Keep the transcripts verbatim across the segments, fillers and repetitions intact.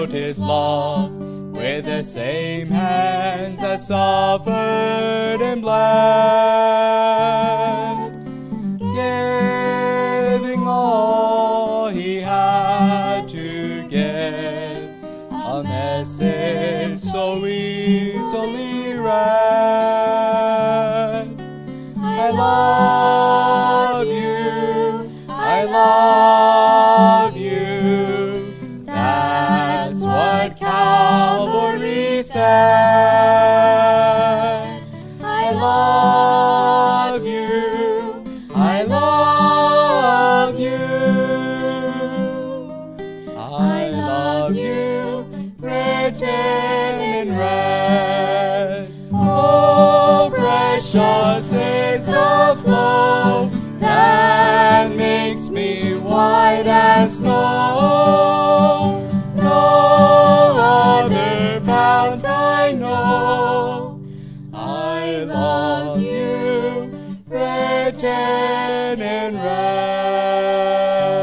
out his love with the same hands that suffered and bled, giving all he had to give, a message so easily read. I love you, I love you, that's what Calvary said. I love you, I love you, I love you, written in red. Oh, precious is the flow that makes me white as snow. No other fount I know. I love you, written in red.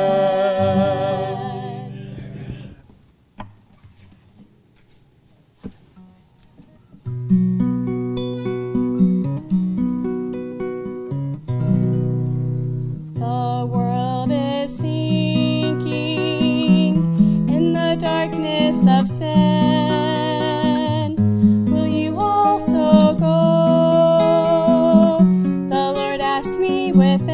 The world is sinking in the darkness of sin. Will you also go? The Lord asked me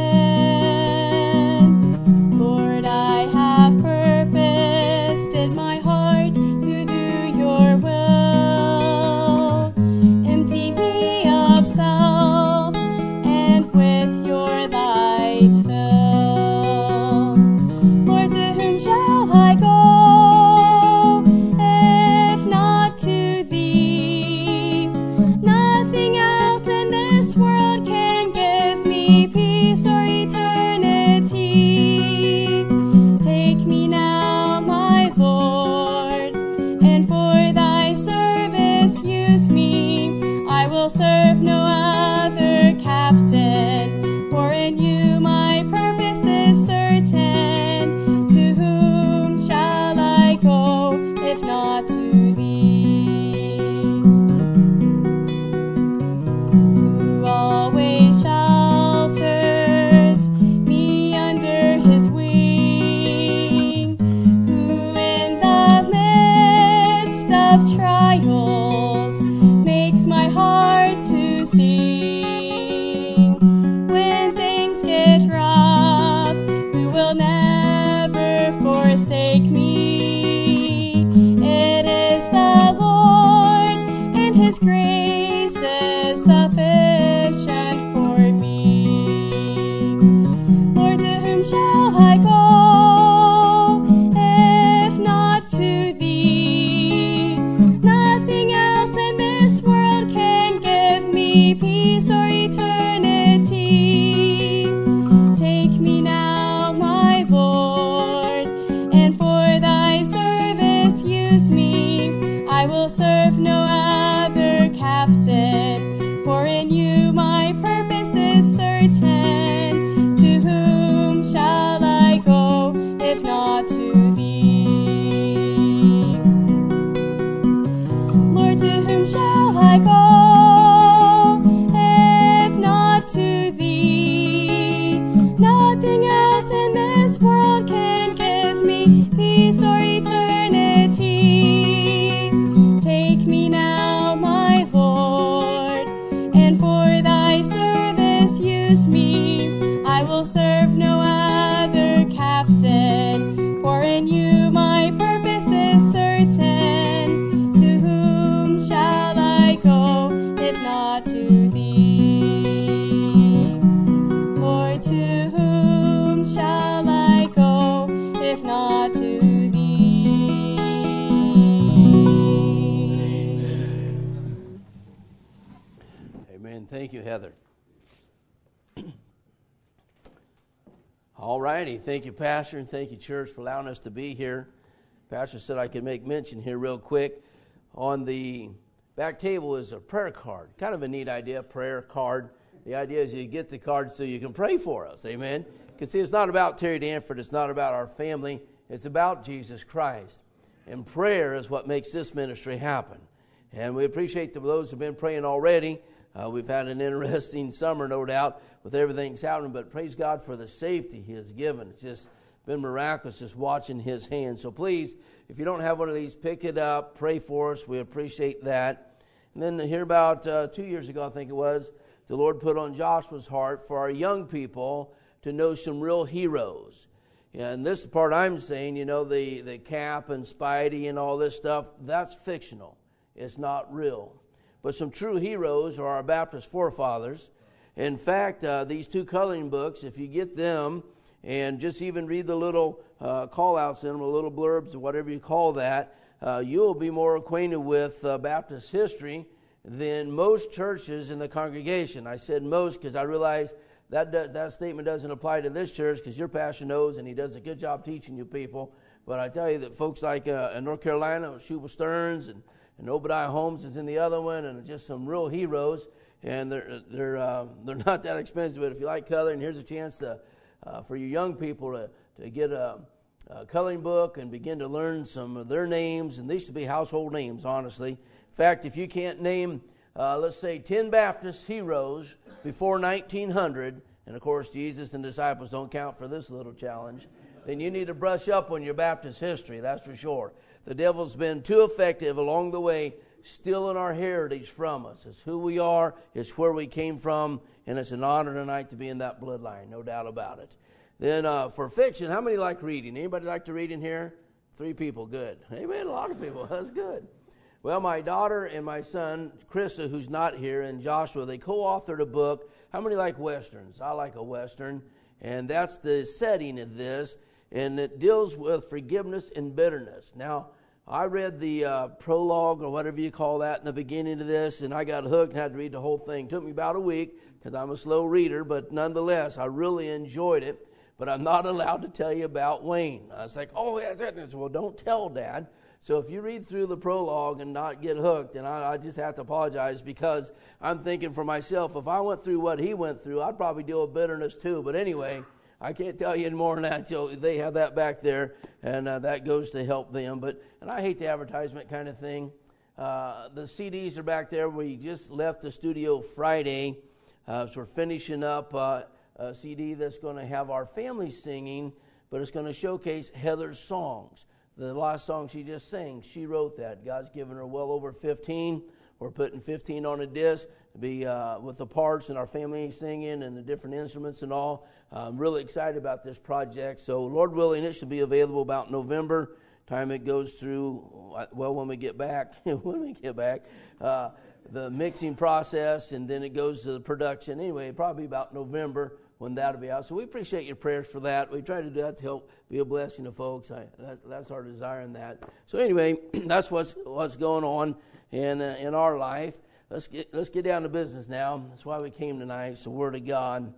within. Lord, I have purposed in my heart to do your will. Empty me of self and with your light fill. Lord, to whom shall I go if not to thee? Nothing else in this world can give me peace or eternity. Take me now, my Lord, and for thy service use me. I will serve no other captain, for in you my purpose is certain. To whom shall I go if not to thee? Who always shelters me under his wing, who in the midst of trials makes my heart to sing. When things get rough, who will never forsake me. It is the Lord, and his grace is sufficient for me. Lord, to whom shall I go if not to thee? Nothing else in this world can give me peace or eternity. Take me now, my Lord, and for thy service use me. I will serve no other captain, for in you my purpose is certain. To whom shall I go if not to thee? Lord, to whom shall I go if not to thee? Nothing else in this world can give me peace or eternity. Take me now, my Lord, and for thy service use me. I will serve no other captain, for in you my purpose is certain. To whom shall I go if not to thee? Lord, to whom shall I go if not to thee? Amen. Thank you, Heather. All righty. Thank you, Pastor, and thank you, church, for allowing us to be here. Pastor said I could make mention here real quick. On the back table is a prayer card. Kind of a neat idea, prayer card. The idea is you get the card so you can pray for us. Amen. Because see, it's not about Terry Danford. It's not about our family. It's about Jesus Christ. And prayer is what makes this ministry happen. And we appreciate the, those who have been praying already. Uh, we've had an interesting summer, no doubt, with everything that's happening. But praise God for the safety He has given. It's just been miraculous just watching His hand. So please, if you don't have one of these, pick it up. Pray for us. We appreciate that. And then here about uh, two years ago, I think it was, the Lord put on Joshua's heart for our young people to know some real heroes. And this is the part I'm saying, you know, the, the Cap and Spidey and all this stuff, that's fictional. It's not real. But some true heroes are our Baptist forefathers. In fact, uh, these two coloring books, if you get them and just even read the little uh, call-outs in them, the little blurbs, or whatever you call that, uh, you'll be more acquainted with uh, Baptist history than most churches in the congregation. I said most because I realize that that statement doesn't apply to this church because your pastor knows and he does a good job teaching you people. But I tell you that folks like uh, in North Carolina, Shubal Stearns and, and Obadiah Holmes is in the other one, and just some real heroes. And they're they're uh, they're not that expensive. But if you like coloring, here's a chance to uh, for you young people to to get a, a coloring book and begin to learn some of their names. And these should be household names, honestly. In fact, if you can't name, uh, let's say, ten Baptist heroes before nineteen hundred, and of course Jesus and disciples don't count for this little challenge, then you need to brush up on your Baptist history, that's for sure. The devil's been too effective along the way, stealing our heritage from us. It's who we are, it's where we came from, and it's an honor tonight to be in that bloodline, no doubt about it. Then uh, for fiction, how many like reading? Anybody like to read in here? Three people, good. Amen, a lot of people, that's good. Well, my daughter and my son, Krista, who's not here, and Joshua, they co-authored a book. How many like Westerns? I like a Western, and that's the setting of this, and it deals with forgiveness and bitterness. Now, I read the uh, prologue, or whatever you call that, in the beginning of this, and I got hooked and had to read the whole thing. It took me about a week, because I'm a slow reader, but nonetheless, I really enjoyed it, but I'm not allowed to tell you about Wayne. I was like, oh, yeah, that's it. Well, don't tell, Dad. So if you read through the prologue and not get hooked, and I, I just have to apologize because I'm thinking for myself, if I went through what he went through, I'd probably deal with bitterness too. But anyway, I can't tell you any more than that. So they have that back there, and uh, that goes to help them. But and I hate the advertisement kind of thing. Uh, the C Ds are back there. We just left the studio Friday, uh, so we're finishing up uh, a C D that's going to have our family singing, but it's going to showcase Heather's songs. The last song she just sang, she wrote that. God's given her well over fifteen. We're putting fifteen on a disc to be uh, with the parts and our family singing and the different instruments and all. Uh, I'm really excited about this project. So Lord willing, it should be available about November. Time it goes through, well, when we get back, when we get back, uh, the mixing process, and then it goes to the production. Anyway, probably about November when that'll be out. So we appreciate your prayers for that. We try to do that to help be a blessing to folks. I, that, that's our desire in that. So anyway, that's what's what's going on in uh, in our life. Let's get let's get down to business now. That's why we came tonight. It's the Word of God.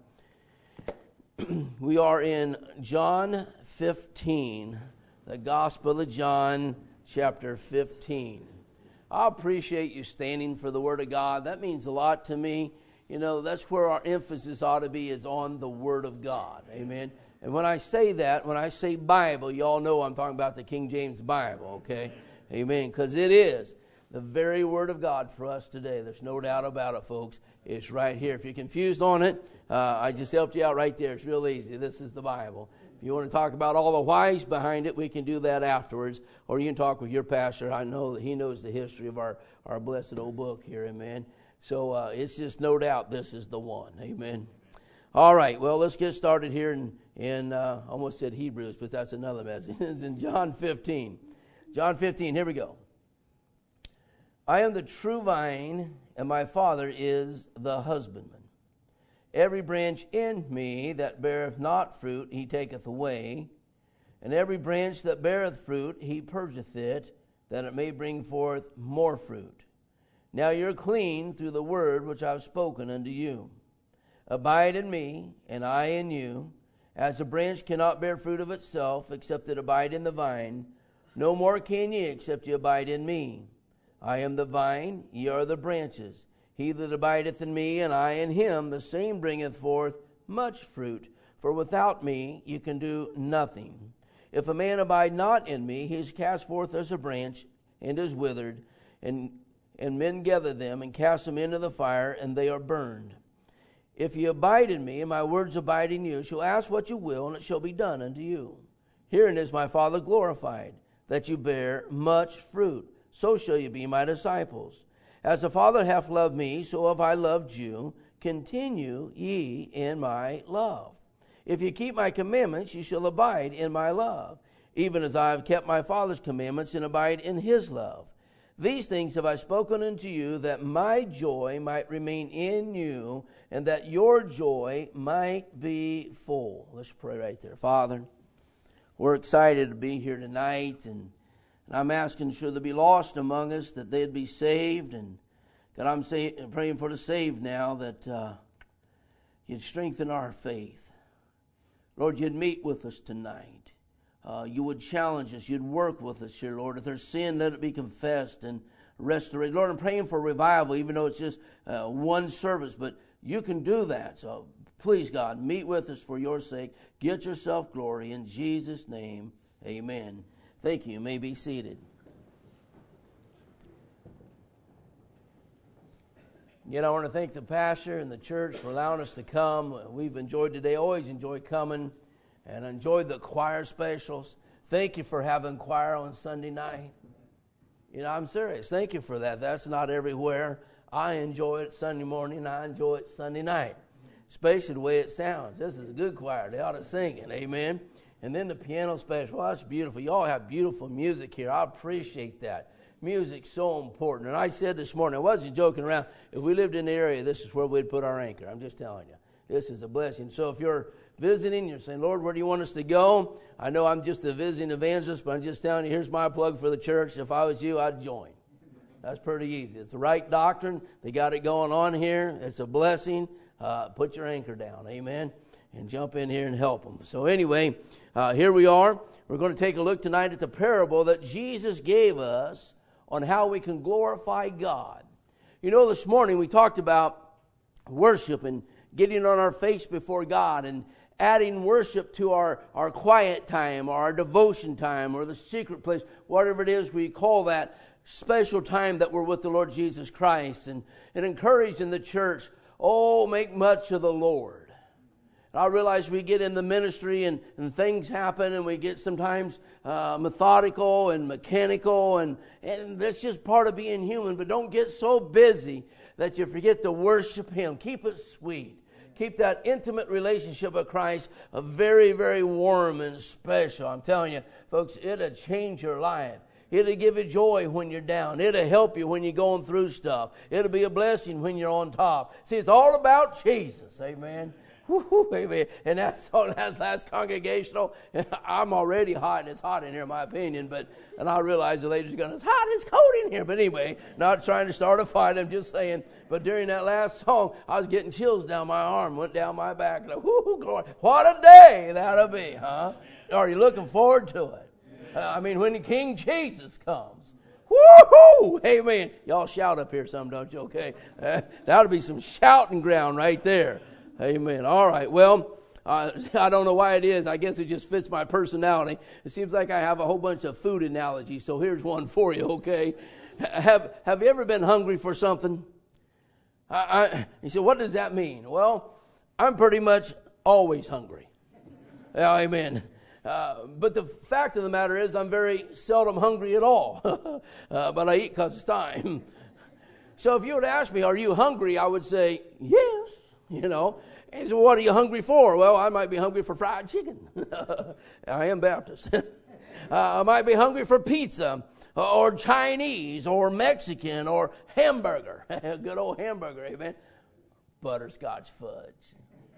We are in John fifteen, the Gospel of John, chapter fifteen. I appreciate you standing for the Word of God. That means a lot to me. You know, that's where our emphasis ought to be, is on the Word of God. Amen. And when I say that, when I say Bible, you all know I'm talking about the King James Bible, okay? Amen. Because it is the very Word of God for us today. There's no doubt about it, folks. It's right here. If you're confused on it, uh, I just helped you out right there. It's real easy. This is the Bible. If you want to talk about all the whys behind it, we can do that afterwards. Or you can talk with your pastor. I know that he knows the history of our, our blessed old book here, amen. So uh, it's just no doubt this is the one. Amen. All right. Well, let's get started here in, in uh, I almost said Hebrews, but that's another message. It's in John fifteen. John fifteen, here we go. I am the true vine, and my Father is the husbandman. Every branch in me that beareth not fruit, he taketh away. And every branch that beareth fruit, he purgeth it, that it may bring forth more fruit. Now you're clean through the word which I have spoken unto you. Abide in me, and I in you. As a branch cannot bear fruit of itself, except it abide in the vine, no more can ye, except ye abide in me. I am the vine, ye are the branches. He that abideth in me, and I in him, the same bringeth forth much fruit. For without me you can do nothing. If a man abide not in me, he is cast forth as a branch and is withered, and, and men gather them and cast them into the fire, and they are burned. If ye abide in me, and my words abide in you, shall ask what you will, and it shall be done unto you. Herein is my Father glorified, that you bear much fruit. So shall you be my disciples. As the Father hath loved me, so have I loved you. Continue ye in my love. If you keep my commandments, ye shall abide in my love, even as I have kept my Father's commandments and abide in his love. These things have I spoken unto you, that my joy might remain in you, and that your joy might be full. Let's pray right there. Father, we're excited to be here tonight, and, and I'm asking, should there be lost among us, that they'd be saved. And God, I'm say, praying for the saved now, that uh, you'd strengthen our faith. Lord, you'd meet with us tonight. Uh, you would challenge us. You'd work with us here, Lord. If there's sin, let it be confessed and restored. Lord, I'm praying for revival, even though it's just uh, one service, but you can do that. So please, God, meet with us for your sake. Get yourself glory. In Jesus' name, amen. Thank you. You may be seated. Again, I want to thank the pastor and the church for allowing us to come. We've enjoyed today, always enjoy coming, and enjoyed the choir specials. Thank you for having choir on Sunday night. You know, I'm serious. Thank you for that. That's not everywhere. I enjoy it Sunday morning. I enjoy it Sunday night, especially the way it sounds. This is a good choir. They ought to sing it. Amen. And then the piano special. Well, that's beautiful. You all have beautiful music here. I appreciate that. Music's so important. And I said this morning, I wasn't joking around. If we lived in the area, this is where we'd put our anchor. I'm just telling you. This is a blessing. So if you're visiting, you're saying, Lord, where do you want us to go? I know I'm just a visiting evangelist, but I'm just telling you, here's my plug for the church. If I was you, I'd join. That's pretty easy. It's the right doctrine. They got it going on here. It's a blessing. Uh, put your anchor down. Amen. And jump in here and help them. So anyway, uh, here we are. We're going to take a look tonight at the parable that Jesus gave us on how we can glorify God. You know, this morning we talked about worship and getting on our face before God and adding worship to our, our quiet time or our devotion time or the secret place, whatever it is we call that special time that we're with the Lord Jesus Christ, and, and encouraging the church, oh, make much of the Lord. I realize we get in the ministry and, and things happen, and we get sometimes uh, methodical and mechanical, and, and that's just part of being human. But don't get so busy that you forget to worship Him. Keep it sweet. Keep that intimate relationship with Christ a very, very warm and special. I'm telling you, folks, it'll change your life. It'll give you joy when you're down. It'll help you when you're going through stuff. It'll be a blessing when you're on top. See, it's all about Jesus. Amen. Woo-hoo, amen. And that's all. That's last congregational. I'm already hot, and it's hot in here, in my opinion. But and I realize the ladies are going, it's hot, it's cold in here. But anyway, not trying to start a fight. I'm just saying. But during that last song, I was getting chills down my arm, went down my back. Like, whoo, glory! What a day that'll be, huh? Are you looking forward to it? Uh, I mean, when the King Jesus comes. Woo-hoo! Amen. Y'all shout up here some, don't you? Okay. Uh, that'll be some shouting ground right there. Amen. All right. Well, uh, I don't know why it is. I guess it just fits my personality. It seems like I have a whole bunch of food analogies. So here's one for you, okay? Have Have you ever been hungry for something? I, I, you say, what does that mean? Well, I'm pretty much always hungry. Yeah, amen. Uh, but the fact of the matter is I'm very seldom hungry at all. uh, but I eat because it's time. So if you would ask me, are you hungry? I would say, yes. You know, and so what are you hungry for? Well, I might be hungry for fried chicken. I am Baptist. uh, I might be hungry for pizza or Chinese or Mexican or hamburger. Good old hamburger, amen. Butterscotch fudge.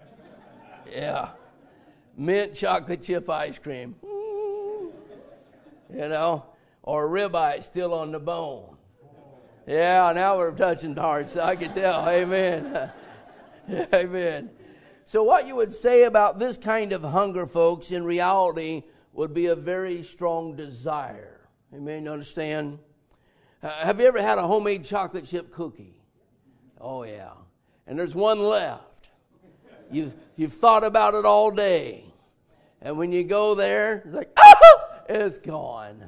Yeah. Mint chocolate chip ice cream. You know, or ribeye still on the bone. Yeah, now we're touching hearts. I can tell. Amen. Amen. So what you would say about this kind of hunger, folks, in reality would be a very strong desire. Amen. You understand? Uh, have you ever had a homemade chocolate chip cookie? Oh, yeah. And there's one left. You've, you've thought about it all day. And when you go there, it's like, oh, It's gone.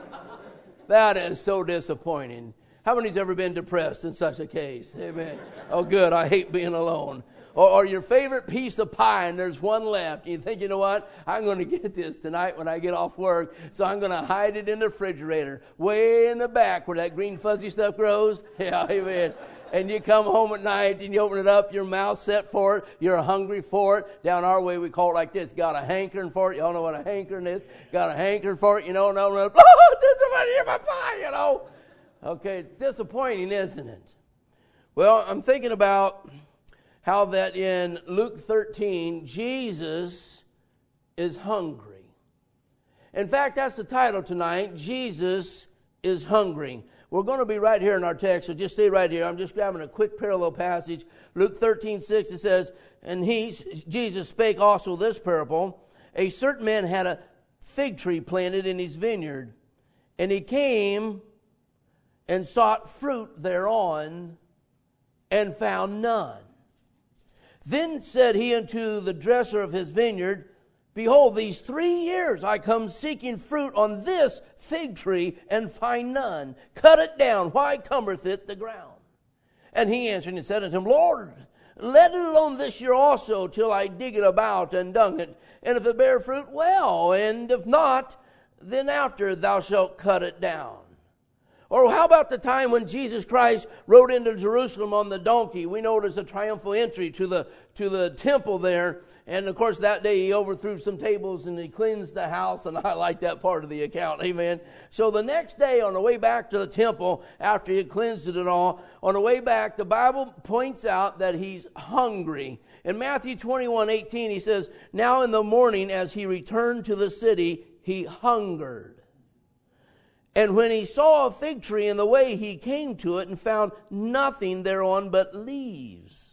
That is so disappointing. How many's ever been depressed in such a case? Amen. Oh, good. I hate being alone. Or, or your favorite piece of pie, and there's one left. And you think, you know what? I'm going to get this tonight when I get off work. So I'm going to hide it in the refrigerator, way in the back where that green fuzzy stuff grows. Yeah, amen. And you come home at night and you open it up, your mouth set for it, you're hungry for it. Down our way we call it like this, got a hankering for it. Y'all know what a hankering is? Got a hankering for it, you know, no, no, oh, there's somebody in my pie, you know. Okay, disappointing, isn't it? Well, I'm thinking about how that in Luke thirteen, Jesus is hungry. In fact, that's the title tonight, Jesus is hungry. We're going to be right here in our text, so just stay right here. I'm just grabbing a quick parallel passage. Luke thirteen six, it says, and he, Jesus spake also this parable. A certain man had a fig tree planted in his vineyard, and he came and sought fruit thereon, and found none. Then said he unto the dresser of his vineyard, behold, these three years I come seeking fruit on this fig tree, and find none. Cut it down. Why cumbereth it the ground? And he answered and said unto him, Lord, let it alone this year also, till I dig it about and dung it. And if it bear fruit, well, and if not, then after thou shalt cut it down. Or how about the time when Jesus Christ rode into Jerusalem on the donkey? We know it as a triumphal entry to the to the temple there. And of course that day he overthrew some tables and he cleansed the house. And I like that part of the account. Amen. So the next day on the way back to the temple, after he had cleansed it and all, on the way back, the Bible points out that he's hungry. In Matthew twenty-one eighteen, he says, now in the morning as he returned to the city, he hungered. And when he saw a fig tree in the way, he came to it and found nothing thereon but leaves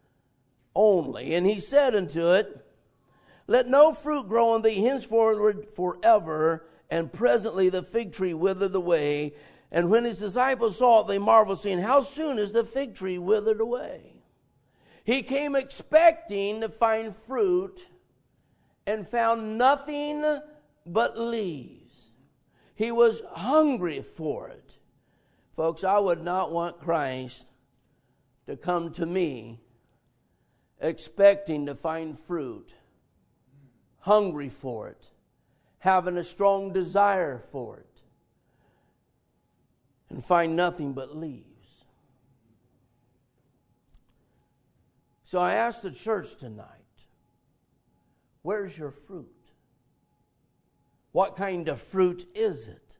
only. And he said unto it, let no fruit grow on thee henceforward forever. And presently the fig tree withered away. And when his disciples saw it, they marveled, saying, how soon is the fig tree withered away? He came expecting to find fruit and found nothing but leaves. He was hungry for it. Folks, I would not want Christ to come to me expecting to find fruit, hungry for it, having a strong desire for it, and find nothing but leaves. So I asked the church tonight, where's your fruit? What kind of fruit is it?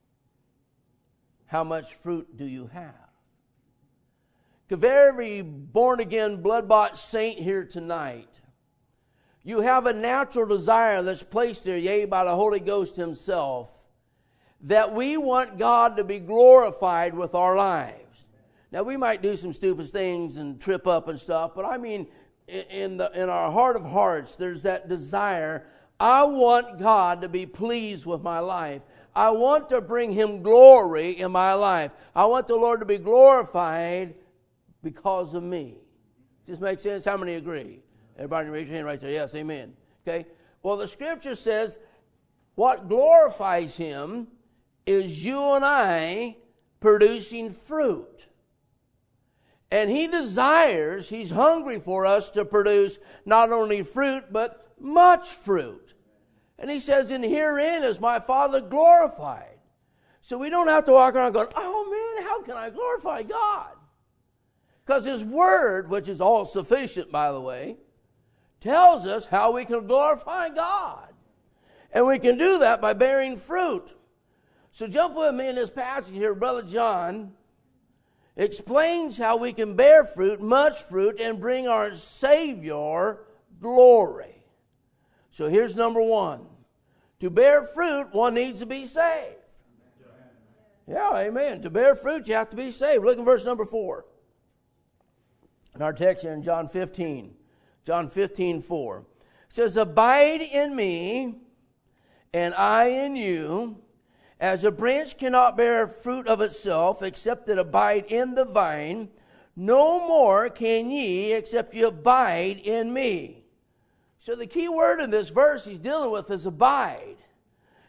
How much fruit do you have? If every born-again, blood-bought saint here tonight, you have a natural desire that's placed there, yea, by the Holy Ghost himself, that we want God to be glorified with our lives. Now, we might do some stupid things and trip up and stuff, but I mean, in, the, in our heart of hearts, there's that desire. I want God to be pleased with my life. I want to bring him glory in my life. I want the Lord to be glorified because of me. Does this make sense? How many agree? Everybody raise your hand right there. Yes, amen. Okay. Well, the scripture says what glorifies him is you and I producing fruit. And he desires, he's hungry for us to produce not only fruit, but much fruit. And he says, and herein is my Father glorified. So we don't have to walk around going, oh man, how can I glorify God? Because his word, which is all sufficient, by the way, tells us how we can glorify God. And we can do that by bearing fruit. So jump with me in this passage here. Brother John explains how we can bear fruit, much fruit, and bring our Savior glory. So here's number one. To bear fruit, one needs to be saved. Yeah, amen. To bear fruit, you have to be saved. Look at verse number four. In our text here in John fifteen. John fifteen, four. It says, abide in me, and I in you, as a branch cannot bear fruit of itself, except it abide in the vine, no more can ye, except you abide in me. So the key word in this verse he's dealing with is abide.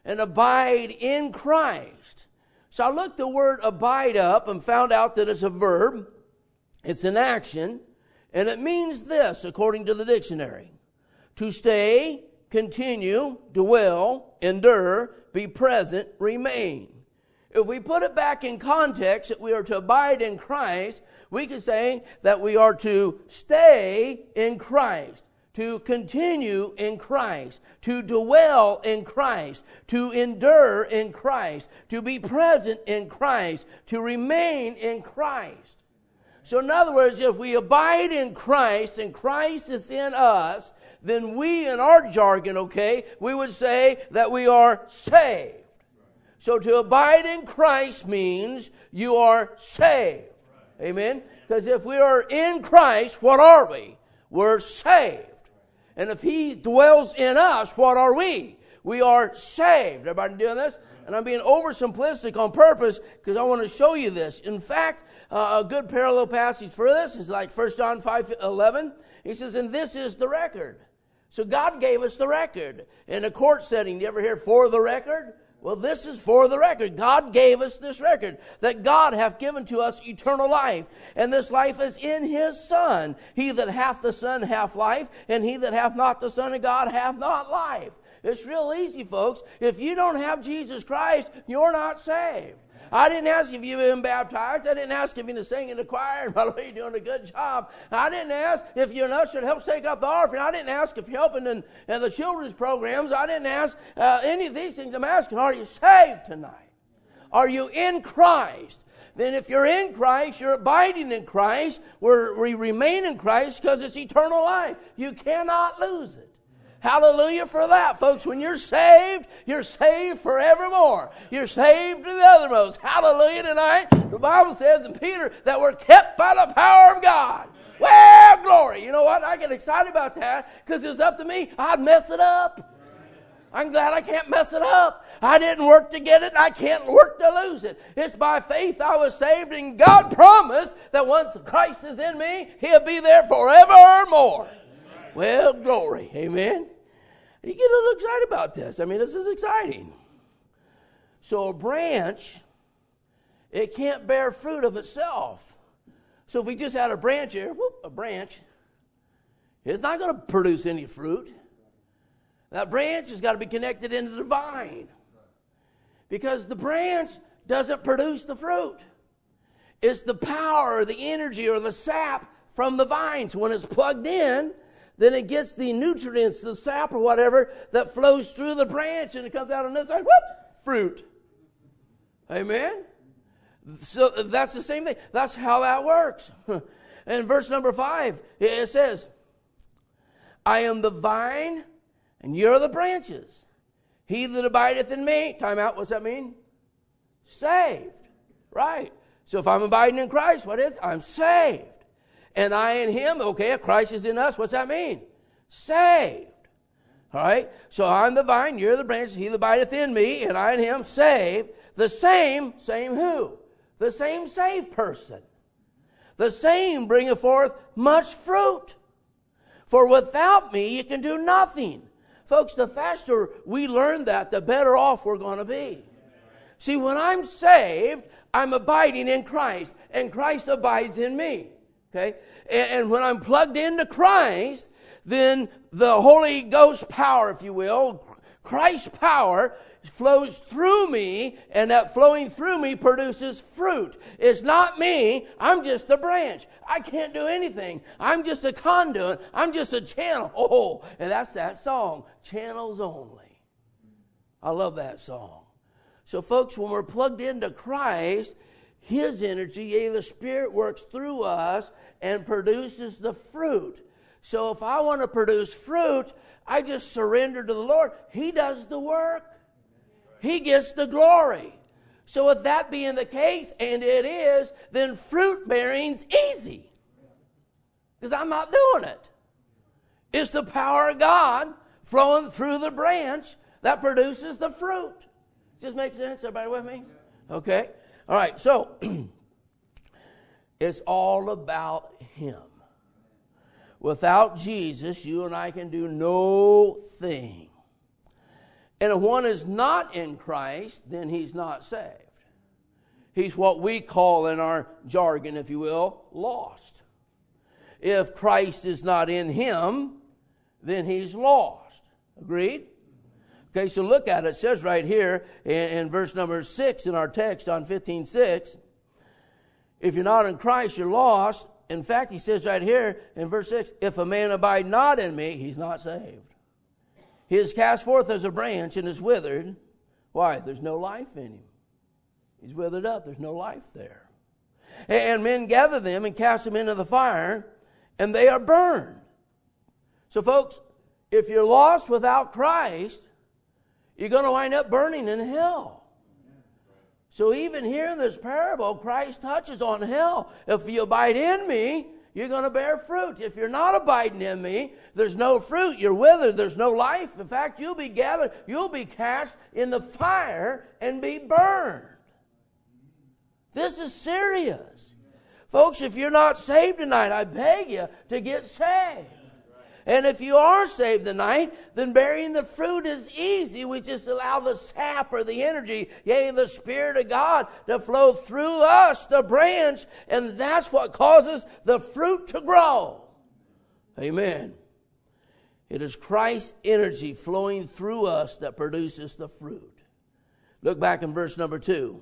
and abide in Christ. So I looked the word abide up and found out that it's a verb. It's an action. And it means this, according to the dictionary. To stay, continue, dwell, endure, be present, remain. If we put it back in context that we are to abide in Christ, we can say that we are to stay in Christ, to continue in Christ, to dwell in Christ, to endure in Christ, to be present in Christ, to remain in Christ. So in other words, if we abide in Christ and Christ is in us, then we, in our jargon, okay, we would say that we are saved. So to abide in Christ means you are saved. Amen? Because if we are in Christ, what are we? We're saved. And if He dwells in us, what are we? We are saved. Everybody doing this? And I'm being oversimplistic on purpose because I want to show you this. In fact, uh, a good parallel passage for this is like First John five eleven. He says, and this is the record. So God gave us the record. In a court setting, you ever hear for the record? Well, this is for the record. God gave us this record, that God hath given to us eternal life, and this life is in His Son. He that hath the Son hath life, and he that hath not the Son of God hath not life. It's real easy, folks. If you don't have Jesus Christ, you're not saved. I didn't ask if you've been baptized. I didn't ask if you're singing in the choir. And by the way, you're doing a good job. I didn't ask if you're an usher that helps take up the offering. I didn't ask if you're helping in, in the children's programs. I didn't ask uh, any of these things. I'm asking, are you saved tonight? Are you in Christ? Then if you're in Christ, you're abiding in Christ. We're, we remain in Christ because it's eternal life. You cannot lose it. Hallelujah for that, folks. When you're saved, you're saved forevermore. You're saved to the uttermost. Hallelujah tonight. The Bible says in Peter that we're kept by the power of God. Well, glory. You know what? I get excited about that because it's up to me. I'd mess it up. I'm glad I can't mess it up. I didn't work to get it. I can't work to lose it. It's by faith I was saved, and God promised that once Christ is in me, He'll be there forevermore. Well, glory. Amen. You get a little excited about this. I mean, this is exciting. So a branch, it can't bear fruit of itself. So if we just had a branch here, whoop, a branch, it's not going to produce any fruit. That branch has got to be connected into the vine. Because the branch doesn't produce the fruit. It's the power or the energy or the sap from the vine. So when it's plugged in, then it gets the nutrients, the sap or whatever, that flows through the branch, and it comes out on this side, whoop, fruit. Amen? So that's the same thing. That's how that works. In verse number five, it says, I am the vine, and you're the branches. He that abideth in me, time out, what's that mean? Saved. Right. So if I'm abiding in Christ, what is it? I'm saved. And I in Him, okay, if Christ is in us, what's that mean? Saved. All right? So I'm the vine, you're the branches, He that abideth in me, and I in Him, saved. The same, same who? The same saved person. The same bringeth forth much fruit. For without me, you can do nothing. Folks, the faster we learn that, the better off we're going to be. See, when I'm saved, I'm abiding in Christ, and Christ abides in me. Okay? And, and when I'm plugged into Christ, then the Holy Ghost power, if you will, Christ's power flows through me, and that flowing through me produces fruit. It's not me. I'm just a branch. I can't do anything. I'm just a conduit. I'm just a channel. Oh, and that's that song, Channels Only. I love that song. So, folks, when we're plugged into Christ, His energy, the Spirit works through us and produces the fruit. So if I want to produce fruit, I just surrender to the Lord. He does the work. He gets the glory. So with that being the case, and it is, then fruit bearing's easy. Because I'm not doing it. It's the power of God flowing through the branch that produces the fruit. Does this make sense? Everybody with me? Okay. All right, so it's all about Him. Without Jesus, you and I can do no thing. And if one is not in Christ, then he's not saved. He's what we call in our jargon, if you will, lost. If Christ is not in him, then he's lost. Agreed? Okay, so look at it. It says right here in, in verse number six in our text, John fifteen six, if you're not in Christ, you're lost. In fact, he says right here in verse six, if a man abide not in me, he's not saved. He is cast forth as a branch and is withered. Why? There's no life in him. He's withered up. There's no life there. And men gather them and cast them into the fire, and they are burned. So folks, if you're lost without Christ, you're going to wind up burning in hell. So even here in this parable, Christ touches on hell. If you abide in me, you're going to bear fruit. If you're not abiding in me, there's no fruit. You're withered. There's no life. In fact, you'll be gathered. You'll be cast in the fire and be burned. This is serious. Folks, if you're not saved tonight, I beg you to get saved. And if you are saved tonight, then bearing the fruit is easy. We just allow the sap or the energy, yea, the Spirit of God to flow through us, the branch, and that's what causes the fruit to grow. Amen. It is Christ's energy flowing through us that produces the fruit. Look back in verse number two.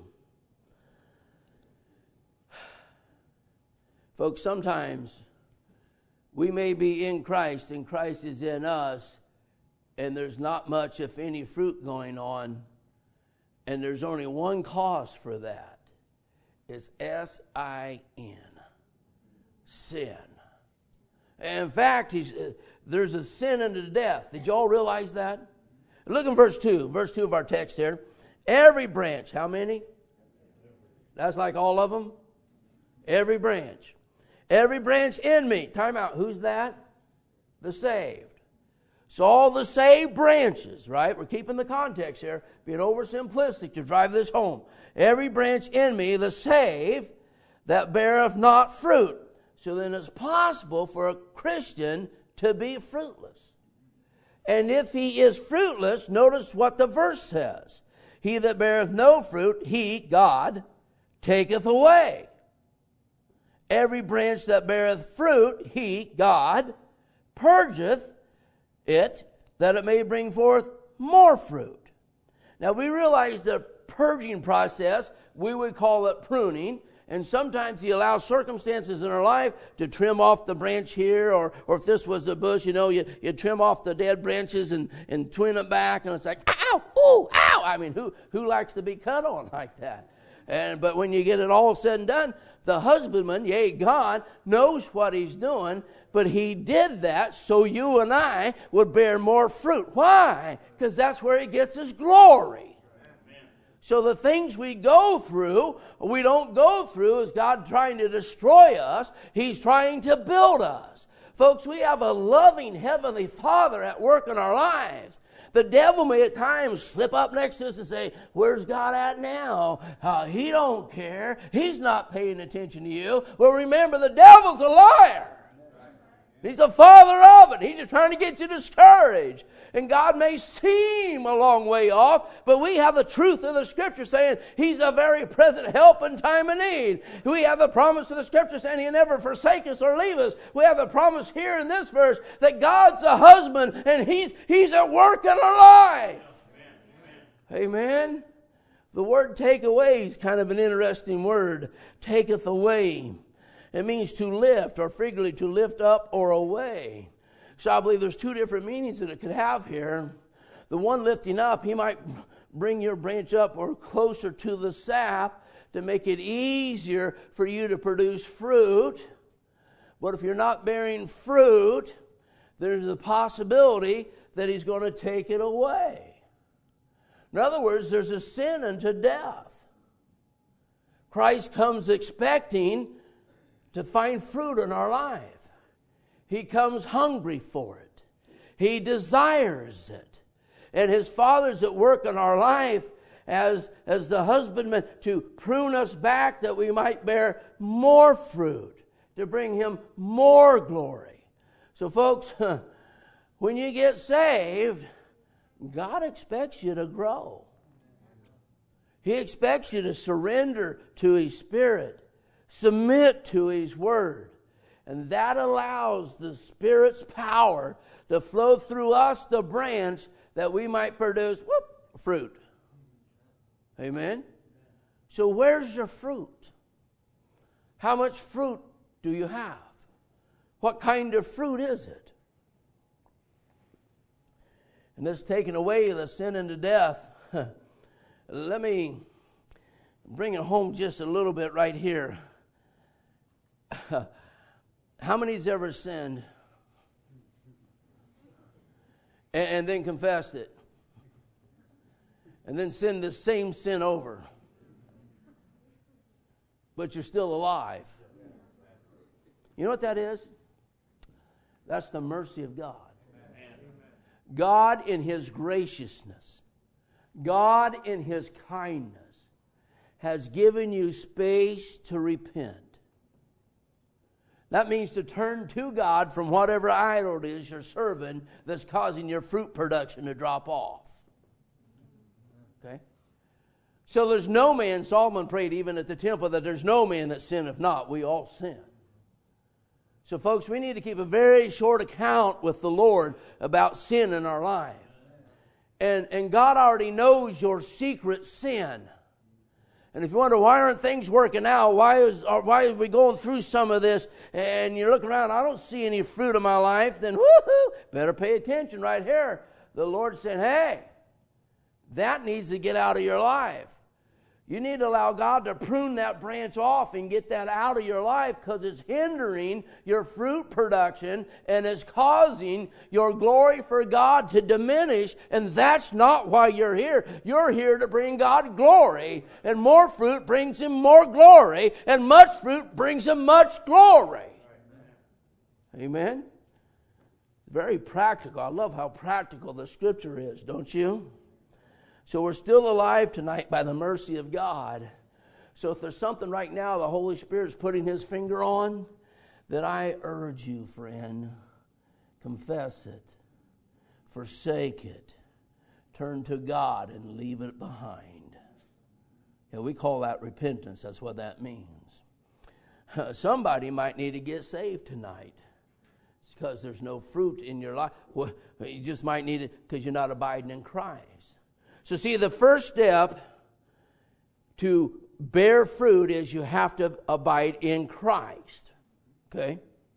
Folks, sometimes we may be in Christ and Christ is in us, and there's not much, if any, fruit going on, and there's only one cause for that. It's S I N, sin. And in fact, he's, uh, there's a sin unto death. Did you all realize that? Look in verse two, verse two of our text here. Every branch, how many? That's like all of them? Every branch. Every branch in me. Time out. Who's that? The saved. So all the saved branches, right? We're keeping the context here, being oversimplistic to drive this home. Every branch in me, the saved, that beareth not fruit. So then it's possible for a Christian to be fruitless. And if he is fruitless, notice what the verse says. He that beareth no fruit, he, God, taketh away. Every branch that beareth fruit, he, God, purgeth it, that it may bring forth more fruit. Now we realize the purging process, we would call it pruning, and sometimes he allows circumstances in our life to trim off the branch here, or, or if this was a bush, you know, you, you trim off the dead branches and, and twin it back, and it's like, ow, ooh, ow. I mean, who, who likes to be cut on like that? And but when you get it all said and done, the husbandman, yea, God, knows what he's doing, but he did that so you and I would bear more fruit. Why? Because that's where he gets his glory. Amen. So the things we go through, we don't go through as God trying to destroy us. He's trying to build us. Folks, we have a loving Heavenly Father at work in our lives. The devil may at times slip up next to us and say, where's God at now? Uh, he don't care. He's not paying attention to you. Well, remember, the devil's a liar. He's the father of it. He's just trying to get you discouraged. And God may seem a long way off, but we have the truth of the Scripture saying He's a very present help in time of need. We have the promise of the Scripture saying He'll never forsake us or leave us. We have the promise here in this verse that God's a husband and He's He's at work in our life. Amen. Amen. The word take away is kind of an interesting word. Taketh away. It means to lift, or figuratively to lift up or away. So I believe there's two different meanings that it could have here. The one lifting up, he might bring your branch up or closer to the sap to make it easier for you to produce fruit. But if you're not bearing fruit, there's a possibility that he's going to take it away. In other words, there's a sin unto death. Christ comes expecting to find fruit in our life. He comes hungry for it. He desires it. And His Father's at work in our life as, as the husbandman to prune us back that we might bear more fruit, to bring Him more glory. So folks, when you get saved, God expects you to grow. He expects you to surrender to His Spirit, submit to His Word. And that allows the Spirit's power to flow through us, the branch, that we might produce whoop, fruit. Amen? So where's your fruit? How much fruit do you have? What kind of fruit is it? And this taking away the sin into death, let me bring it home just a little bit right here. How many's ever sinned and, and then confessed it? And then sinned the same sin over? But you're still alive. You know what that is? That's the mercy of God. God in His graciousness, God in His kindness has given you space to repent. That means to turn to God from whatever idol it is you're serving that's causing your fruit production to drop off. Okay? So there's no man, Solomon prayed even at the temple, that there's no man that sinneth not. We all sin. So folks, we need to keep a very short account with the Lord about sin in our life. And, and God already knows your secret sin. And if you wonder, why aren't things working out? Why is, why are we going through some of this? And you look around, I don't see any fruit in my life. Then, woohoo, better pay attention right here. The Lord said, hey, that needs to get out of your life. You need to allow God to prune that branch off and get that out of your life, because it's hindering your fruit production and it's causing your glory for God to diminish. And that's not why you're here. You're here to bring God glory. And more fruit brings Him more glory. And much fruit brings Him much glory. Amen? Very practical. I love how practical the Scripture is, don't you? So we're still alive tonight by the mercy of God. So if there's something right now the Holy Spirit's putting His finger on, then I urge you, friend, confess it, forsake it, turn to God and leave it behind. Yeah, we call that repentance. That's what that means. Somebody might need to get saved tonight. It's because there's no fruit in your life. Well, you just might need it because you're not abiding in Christ. So see, the first step to bear fruit is you have to abide in Christ. Okay?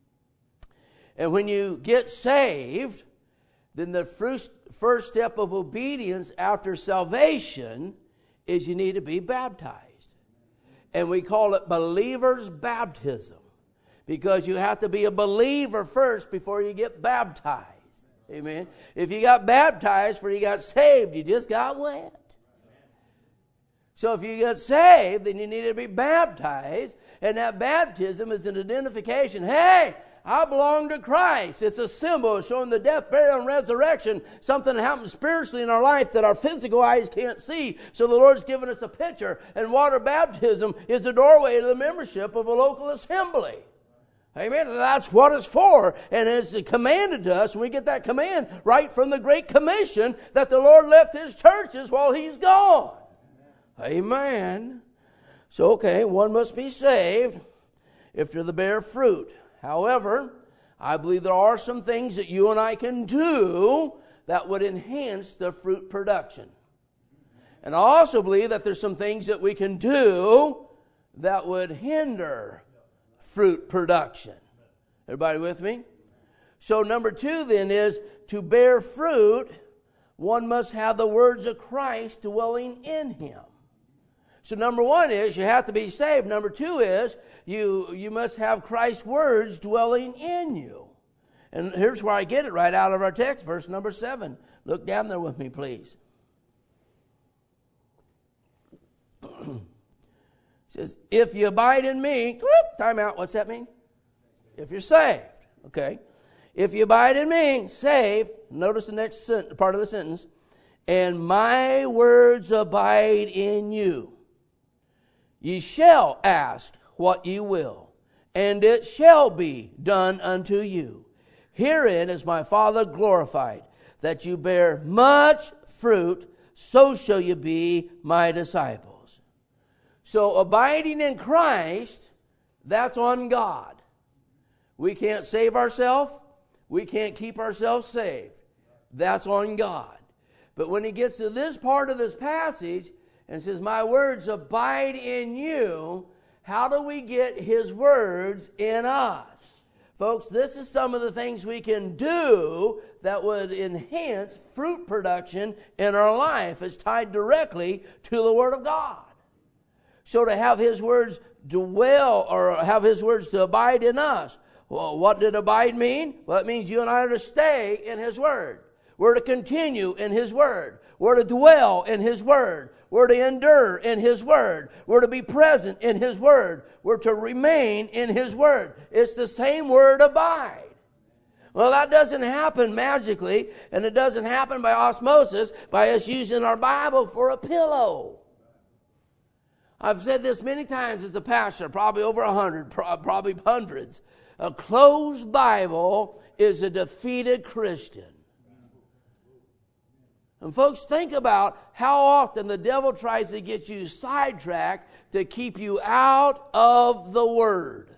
And when you get saved, then the first, first step of obedience after salvation is you need to be baptized. And we call it believer's baptism, because you have to be a believer first before you get baptized. Amen. If you got baptized before you got saved, you just got wet. So if you got saved, then you need to be baptized. And that baptism is an identification. Hey, I belong to Christ. It's a symbol showing the death, burial, and resurrection. Something that happens spiritually in our life that our physical eyes can't see. So the Lord's given us a picture. And water baptism is the doorway to the membership of a local assembly. Amen. That's what it's for. And it's commanded to us. And we get that command right from the Great Commission that the Lord left His churches while He's gone. Amen. So, okay, one must be saved if they're the bear fruit. However, I believe there are some things that you and I can do that would enhance the fruit production. And I also believe that there's some things that we can do that would hinder fruit production. Everybody with me? So number two then is, to bear fruit, one must have the words of Christ dwelling in him. So number one is you have to be saved. Number two is you, you must have Christ's words dwelling in you. And here's where I get it right out of our text, verse number seven. Look down there with me, please. It says, if you abide in me, whoop, time out, what's that mean? If you're saved, okay. If you abide in me, saved, notice the next part of the sentence, and my words abide in you. Ye shall ask what ye will, and it shall be done unto you. Herein is my Father glorified, that you bear much fruit, so shall you be my disciples. So abiding in Christ, that's on God. We can't save ourselves. We can't keep ourselves saved. That's on God. But when he gets to this part of this passage and says, my words abide in you, how do we get his words in us? Folks, this is some of the things we can do that would enhance fruit production in our life. It's tied directly to the Word of God. So to have his words dwell, or have his words to abide in us. Well, what did abide mean? Well, it means you and I are to stay in his Word. We're to continue in his Word. We're to dwell in his Word. We're to endure in his Word. We're to be present in his Word. We're to remain in his Word. It's the same word, abide. Well, that doesn't happen magically, and it doesn't happen by osmosis, by us using our Bible for a pillow. I've said this many times as a pastor, probably over a hundred, probably hundreds. A closed Bible is a defeated Christian. And folks, think about how often the devil tries to get you sidetracked to keep you out of the Word.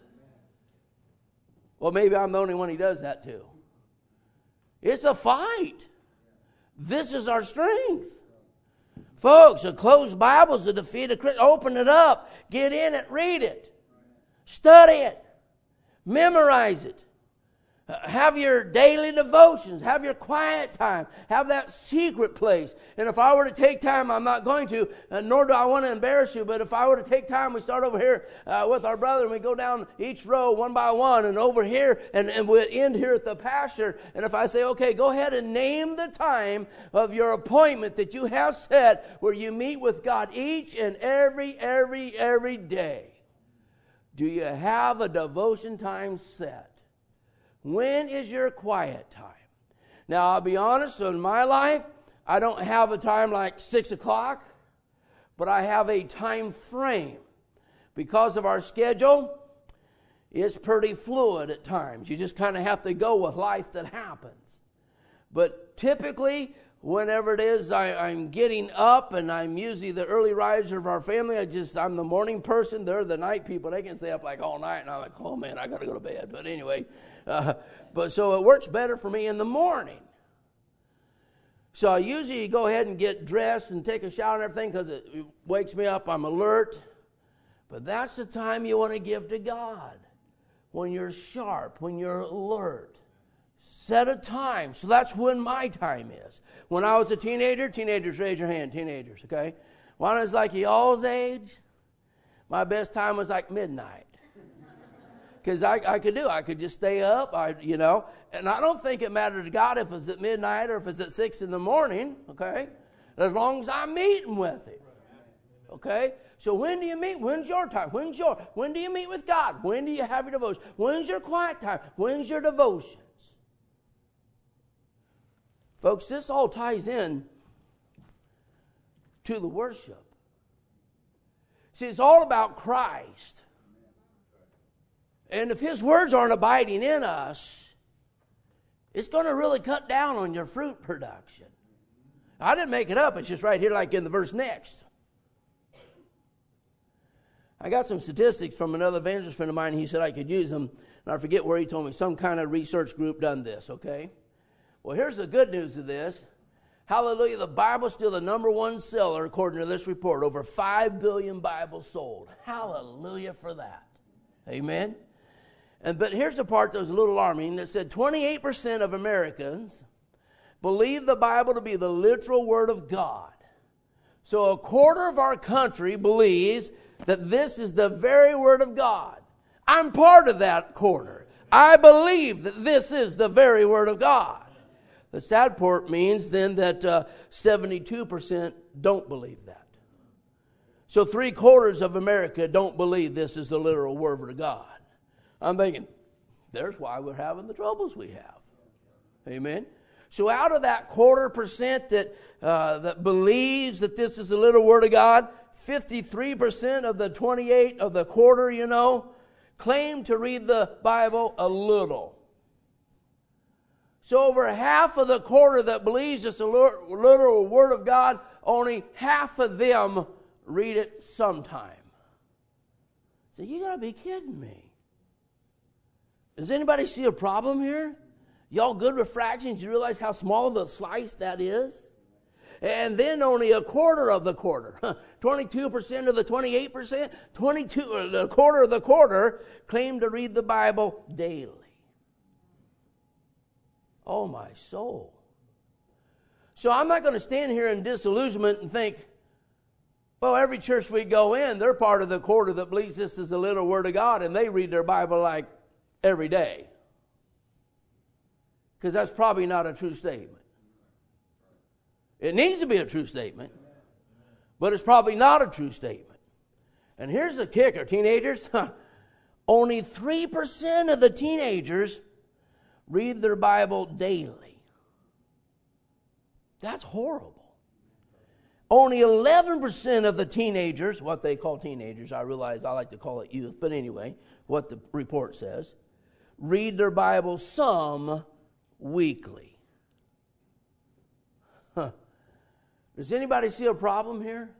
Well, maybe I'm the only one he does that to. It's a fight. This is our strength. Folks, a closed Bible is a defeated Christian. Open it up. Get in it. Read it. Study it. Memorize it. Have your daily devotions. Have your quiet time. Have that secret place. And if I were to take time, I'm not going to, uh, nor do I want to embarrass you, but if I were to take time, we start over here uh, with our brother, and we go down each row one by one, and over here, and, and we'll end here at the pasture. And if I say, okay, go ahead and name the time of your appointment that you have set where you meet with God each and every, every, every day. Do you have a devotion time set? When is your quiet time? Now, I'll be honest, in my life, I don't have a time like six o'clock, but I have a time frame. Because of our schedule, it's pretty fluid at times. You just kind of have to go with life that happens. But typically, whenever it is I, I'm getting up, and I'm usually the early riser of our family, I just, I'm the morning person. They're the night people. They can stay up like all night, and I'm like, oh man, I got to go to bed. But anyway, uh, but so it works better for me in the morning. So I usually go ahead and get dressed and take a shower and everything because it wakes me up. I'm alert. But that's the time you want to give to God. When you're sharp, when you're alert. Set a time. So that's when my time is. When I was a teenager, teenagers, raise your hand, teenagers, okay? When I was like y'all's age, my best time was like midnight. Because I, I could do, I could just stay up, I, you know. And I don't think it mattered to God if it's at midnight or if it's at six in the morning, okay? As long as I'm meeting with Him, okay? So when do you meet? When's your time? When's your, when do you meet with God? When do you have your devotion? When's your quiet time? When's your devotions? Folks, this all ties in to the worship. See, it's all about Christ. And if His words aren't abiding in us, it's going to really cut down on your fruit production. I didn't make it up. It's just right here like in the verse next. I got some statistics from another evangelist friend of mine. He said I could use them. And I forget where he told me. Some kind of research group done this, okay? Well, here's the good news of this. Hallelujah, the Bible's still the number one seller according to this report. Over five billion Bibles sold. Hallelujah for that. Amen? And but here's the part that was a little alarming. That said twenty-eight percent of Americans believe the Bible to be the literal Word of God. So a quarter of our country believes that this is the very Word of God. I'm part of that quarter. I believe that this is the very Word of God. The sad part means then that uh, seventy-two percent don't believe that. So three quarters of America don't believe this is the literal Word of God. I'm thinking, there's why we're having the troubles we have. Amen? So out of that quarter percent that, uh, that believes that this is the literal Word of God, fifty-three percent of the twenty-eight of the quarter, you know, claim to read the Bible a little. So over half of the quarter that believes it's a literal Word of God, only half of them read it sometime. So you got to be kidding me. Does anybody see a problem here? Y'all good with fractions? You realize how small of a slice that is? And then only a quarter of the quarter, twenty-two percent of the twenty-eight percent, twenty-two, a quarter of the quarter claim to read the Bible daily. Oh, my soul. So I'm not going to stand here in disillusionment and think, well, every church we go in, they're part of the quarter that believes this is the little Word of God, and they read their Bible like every day. Because that's probably not a true statement. It needs to be a true statement, but it's probably not a true statement. And here's the kicker, teenagers. Only three percent of the teenagers read their Bible daily. That's horrible. Only eleven percent of the teenagers, what they call teenagers, I realize I like to call it youth, but anyway, what the report says, read their Bible some weekly. Huh. Does anybody see a problem here?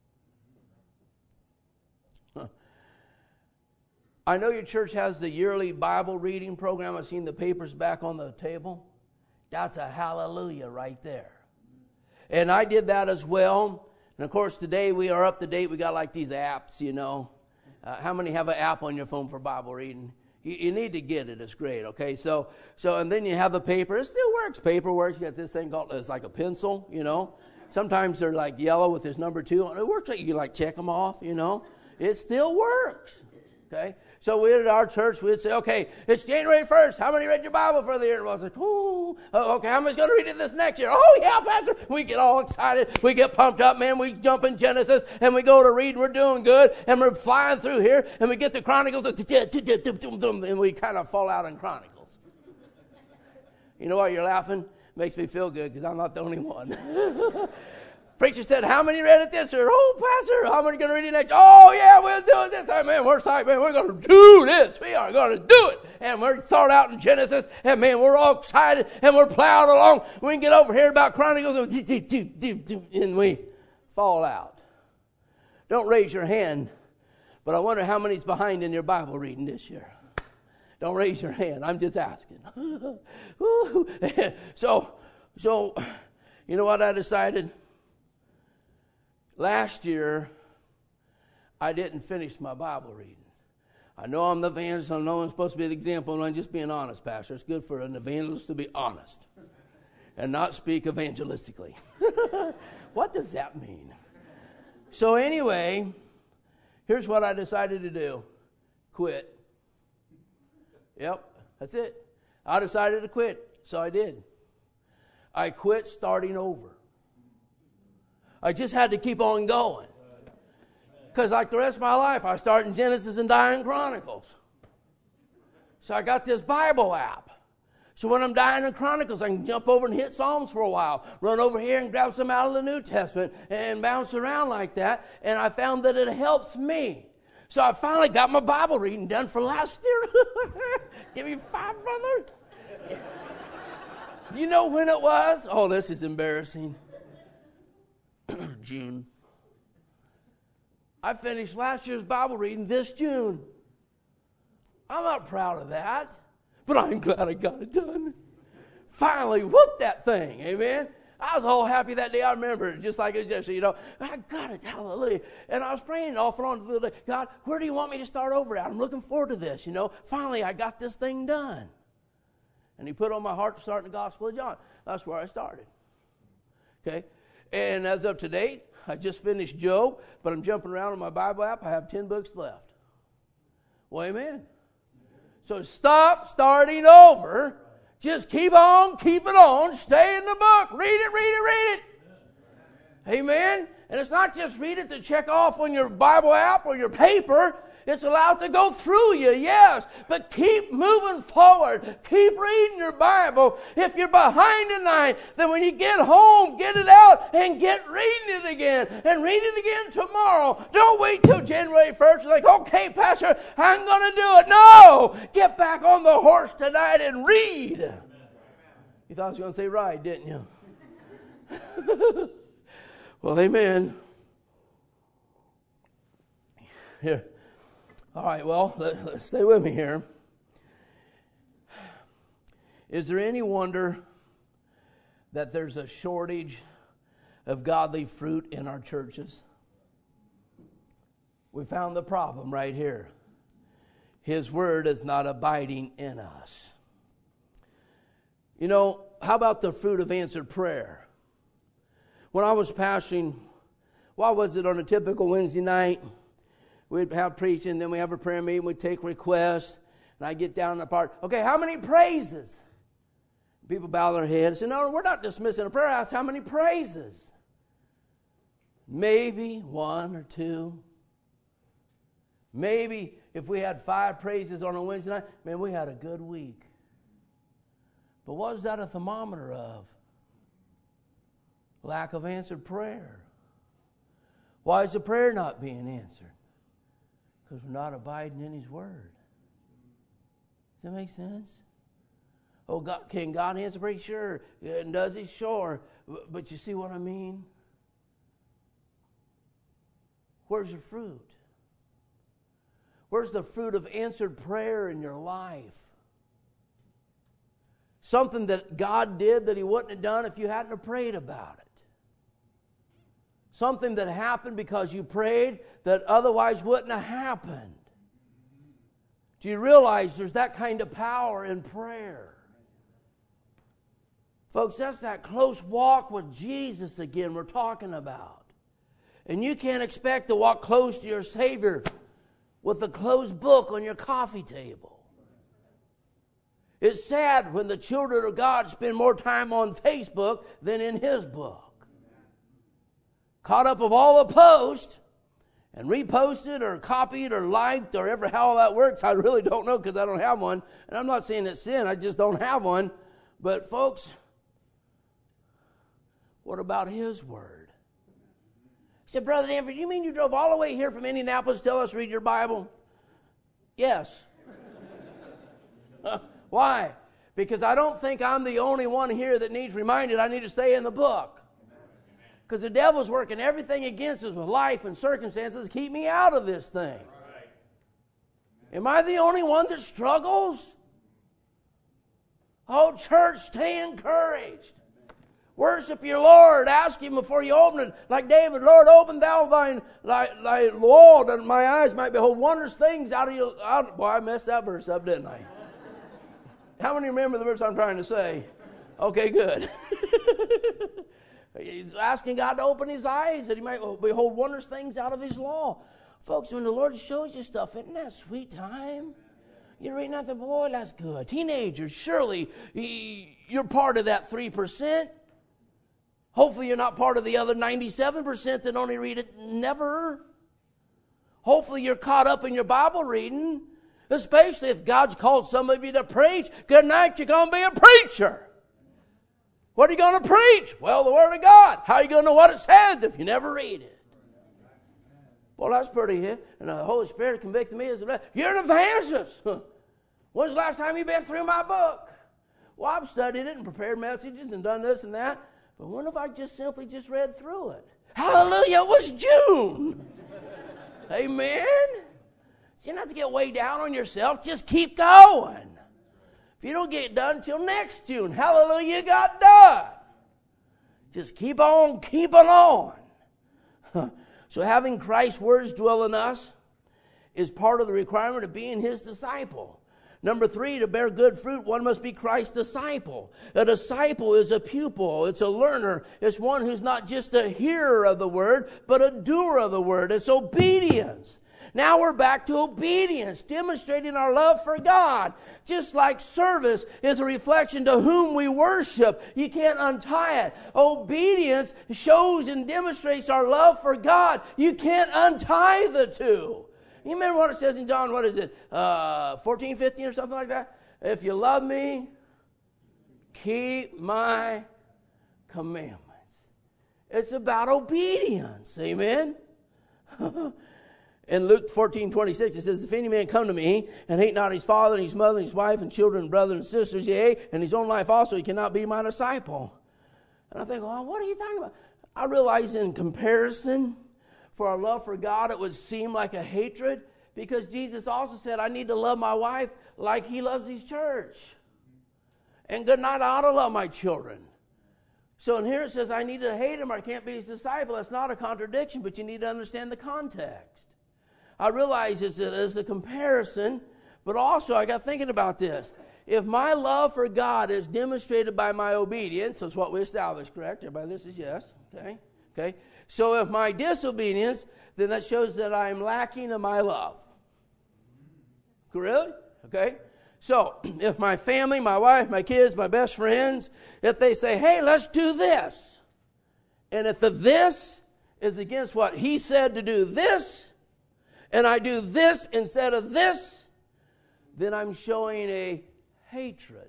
Huh. I know your church has the yearly Bible reading program. I've seen the papers back on the table. That's a hallelujah right there. And I did that as well. And of course, today we are up to date. We got like these apps, you know. Uh, how many have an app on your phone for Bible reading? You, you need to get it. It's great, okay? So, so and then you have the paper. It still works. Paper works. You got this thing called, it's like a pencil, you know. Sometimes they're like yellow with this number two. It works like you can like check them off, you know. It still works, okay? So we at our church, we'd say, okay, it's January first. How many read your Bible for the year? And I was like, ooh, okay, how many's going to read it this next year? Oh, yeah, Pastor. We get all excited. We get pumped up, man. We jump in Genesis, and we go to read, and we're doing good, and we're flying through here, and we get to Chronicles, and we kind of fall out in Chronicles. You know why you're laughing? Makes me feel good, because I'm not the only one. Preacher said, how many read it this year? Oh, Pastor, how many going to read it next? Oh, yeah, we'll do it this time. Man, we're psyched, man. We're going to do this. We are going to do it. And we're start out in Genesis, and, man, we're all excited, and we're plowing along. We can get over here about Chronicles, and we fall out. Don't raise your hand, but I wonder how many's behind in your Bible reading this year. Don't raise your hand. I'm just asking. so, so, you know what I decided? Last year, I didn't finish my Bible reading. I know I'm the evangelist. I know I'm supposed to be the example, and I'm just being honest, Pastor. It's good for an evangelist to be honest and not speak evangelistically. What does that mean? So anyway, here's what I decided to do. Quit. Yep, that's it. I decided to quit, so I did. I quit starting over. I just had to keep on going. Because like the rest of my life, I start in Genesis and die in Chronicles. So I got this Bible app. So when I'm dying in Chronicles, I can jump over and hit Psalms for a while. Run over here and grab some out of the New Testament and bounce around like that. And I found that it helps me. So I finally got my Bible reading done for last year. Give me five, brother. Do you know when it was? Oh, this is embarrassing. June. I finished last year's Bible reading this June. I'm not proud of that, but I'm glad I got it done. Finally whooped that thing, amen. I was all happy that day. I remember it just like it was yesterday, you know. I got it, hallelujah. And I was praying off and on to the day, God, where do you want me to start over at? I'm looking forward to this, you know. Finally, I got this thing done. And he put on my heart to start in the Gospel of John. That's where I started. Okay. And as of today, I just finished Job, but I'm jumping around on my Bible app. I have ten books left. Well, amen. So stop starting over. Just keep on, keep it on. Stay in the book. Read it, read it, read it. Amen. And it's not just read it to check off on your Bible app or your paper. It's allowed to go through you, yes. But keep moving forward. Keep reading your Bible. If you're behind tonight, then when you get home, get it out and get reading it again. And read it again tomorrow. Don't wait till January first and like, okay, Pastor, I'm going to do it. No! Get back on the horse tonight and read. You thought I was going to say ride, didn't you? Well, amen. Here. All right, well, let, let's stay with me here. Is there any wonder that there's a shortage of godly fruit in our churches? We found the problem right here. His word is not abiding in us. You know, how about the fruit of answered prayer? When I was pastoring, why was it on a typical Wednesday night? We'd have preaching, then we have a prayer meeting, we'd take requests, and I get down the part, okay, how many praises? People bow their head and say, no, we're not dismissing a prayer. I ask, how many praises? Maybe one or two. Maybe if we had five praises on a Wednesday night, man, we had a good week. But what was that a thermometer of? Lack of answered prayer. Why is the prayer not being answered? Because we're not abiding in His word. Does that make sense? Oh, God, can God answer prayer? Sure. And does He? Sure. But you see what I mean? Where's your fruit? Where's the fruit of answered prayer in your life? Something that God did that He wouldn't have done if you hadn't have prayed about it. Something that happened because you prayed that otherwise wouldn't have happened. Do you realize there's that kind of power in prayer? Folks, that's that close walk with Jesus again we're talking about. And you can't expect to walk close to your Savior with a closed book on your coffee table. It's sad when the children of God spend more time on Facebook than in His book. Caught up of all the posts and reposted or copied or liked or ever how that works, I really don't know because I don't have one. And I'm not saying it's sin, I just don't have one. But folks, what about His word? He said, Brother Danford, you mean you drove all the way here from Indianapolis to tell us to read your Bible? Yes. Why? Because I don't think I'm the only one here that needs reminded I need to stay in the book. Because the devil's working everything against us with life and circumstances to keep me out of this thing. Am I the only one that struggles? Oh, church, stay encouraged. Worship your Lord. Ask Him before you open it. Like David, Lord, open thou thine, thy, thy Lord, that my eyes might behold wondrous things out of you. Out, boy, I messed that verse up, didn't I? How many remember the verse I'm trying to say? Okay, good. He's asking God to open his eyes that He might behold wondrous things out of His law. Folks, when the Lord shows you stuff, isn't that sweet time? You're reading nothing, boy, that's good. Teenagers, surely you're part of that three percent. Hopefully you're not part of the other ninety-seven percent that only read it never. Hopefully you're caught up in your Bible reading, especially if God's called some of you to preach. Good night, you're going to be a preacher. What are you going to preach? Well, the Word of God. How are you going to know what it says if you never read it? Well, that's pretty hit. And the Holy Spirit convicted me as a you're an evangelist. When's the last time you've been through my book? Well, I've studied it and prepared messages and done this and that. But when have I just simply just read through it? Hallelujah, it was June. Amen. So you don't have to get way down on yourself. Just keep going. If you don't get done until next June, hallelujah, you got done. Just keep on keeping on. So having Christ's words dwell in us is part of the requirement of being His disciple. Number three, to bear good fruit, one must be Christ's disciple. A disciple is a pupil. It's a learner. It's one who's not just a hearer of the word, but a doer of the word. It's obedience. Now we're back to obedience, demonstrating our love for God. Just like service is a reflection to whom we worship. You can't untie it. Obedience shows and demonstrates our love for God. You can't untie the two. You remember what it says in John, what is it, uh, fourteen, fifteen or something like that? If you love me, keep my commandments. It's about obedience, amen? In Luke fourteen twenty-six, it says, if any man come to me and hate not his father and his mother and his wife and children and brothers and sisters, yea, and his own life also, he cannot be my disciple. And I think, well, what are you talking about? I realize in comparison, for our love for God, it would seem like a hatred, because Jesus also said, I need to love my wife like he loves his church. And good night, I ought to love my children. So in here it says, I need to hate him or I can't be his disciple. That's not a contradiction, but you need to understand the context. I realize it's a, it's a comparison, but also I got thinking about this. If my love for God is demonstrated by my obedience, that's what we established, correct? Everybody, this is yes, okay? Okay. So if my disobedience, then that shows that I'm lacking in my love. Really? Okay. So if my family, my wife, my kids, my best friends, if they say, hey, let's do this, and if the this is against what he said to do this, and I do this instead of this, then I'm showing a hatred.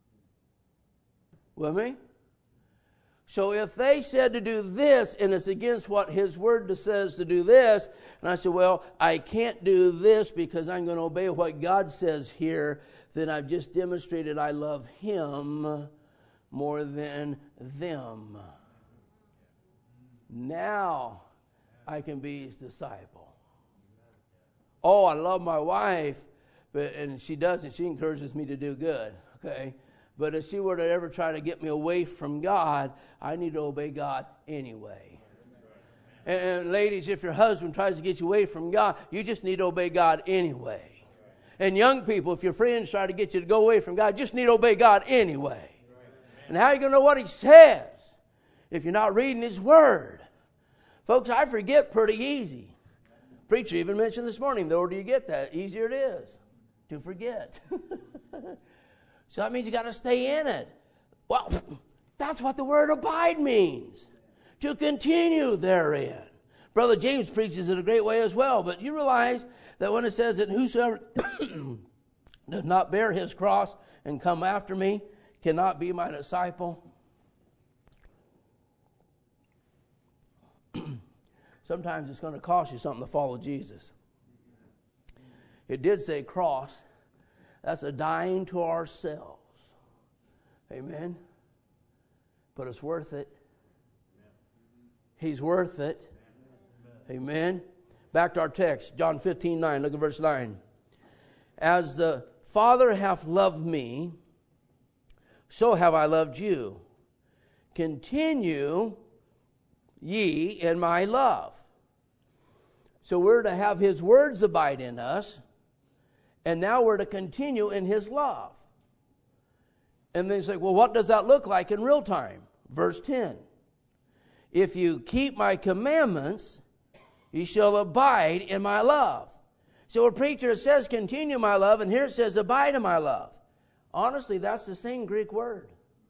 With me? So if they said to do this, and it's against what his word says to do this, and I said, well, I can't do this because I'm going to obey what God says here, then I've just demonstrated I love him more than them. Now I can be his disciple. Oh, I love my wife, but and she doesn't. She encourages me to do good, okay? But if she were to ever try to get me away from God, I need to obey God anyway. And, and ladies, if your husband tries to get you away from God, you just need to obey God anyway. And young people, if your friends try to get you to go away from God, you just need to obey God anyway. And how are you going to know what he says if you're not reading his word? Folks, I forget pretty easy. Preacher even mentioned this morning, the older you get, that easier it is to forget. So that means you got to stay in it. Well, that's what the word abide means. To continue therein. Brother James preaches it a great way as well. But you realize that when it says that whosoever does not bear his cross and come after me cannot be my disciple. Sometimes it's going to cost you something to follow Jesus. It did say cross. That's a dying to ourselves. Amen. But it's worth it. He's worth it. Amen. Back to our text, John fifteen nine. Look at verse nine. As the Father hath loved me, so have I loved you. Continue ye in my love. So we're to have his words abide in us, and now we're to continue in his love. And then you say, well, what does that look like in real time? Verse ten. If you keep my commandments, ye shall abide in my love. So a preacher says, continue my love, and here it says, abide in my love. Honestly, that's the same Greek word.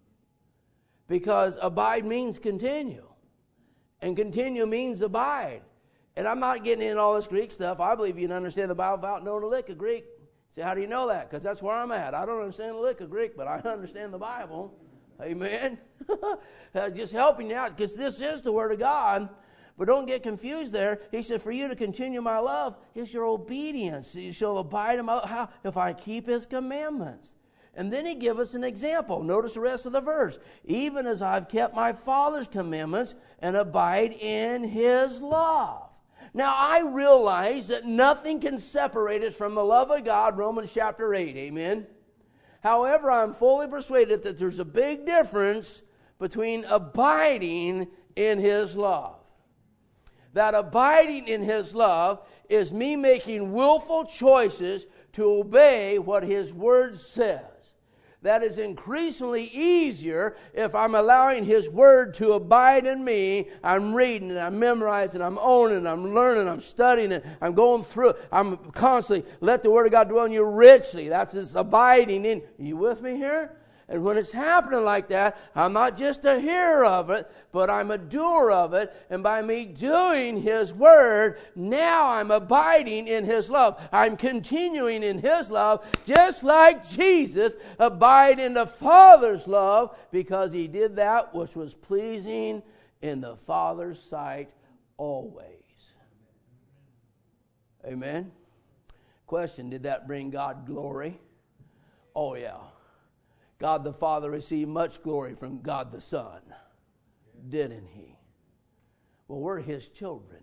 Because abide means continue. And continue means abide. And I'm not getting into all this Greek stuff. I believe you can understand the Bible without knowing a lick of Greek. See, how do you know that? Because that's where I'm at. I don't understand a lick of Greek, but I understand the Bible. Amen. Just helping you out, because this is the Word of God. But don't get confused there. He said, for you to continue my love is your obedience. You shall abide in my love. How? If I keep his commandments. And then he gives us an example. Notice the rest of the verse. Even as I've kept my Father's commandments and abide in his love. Now, I realize that nothing can separate us from the love of God, Romans chapter eight, amen? However, I'm fully persuaded that there's a big difference between abiding in his love. That abiding in his love is me making willful choices to obey what his word says. That is increasingly easier if I'm allowing his word to abide in me. I'm reading and I'm memorizing, I'm owning, I'm learning, I'm studying it, I'm going through. I'm constantly, let the word of God dwell in you richly. That's this abiding in. Are you with me here? And when it's happening like that, I'm not just a hearer of it, but I'm a doer of it. And by me doing his word, now I'm abiding in his love. I'm continuing in his love, just like Jesus abide in the Father's love, because he did that which was pleasing in the Father's sight always. Amen. Question, did that bring God glory? Oh, yeah. God the Father received much glory from God the Son, didn't he? Well, we're his children.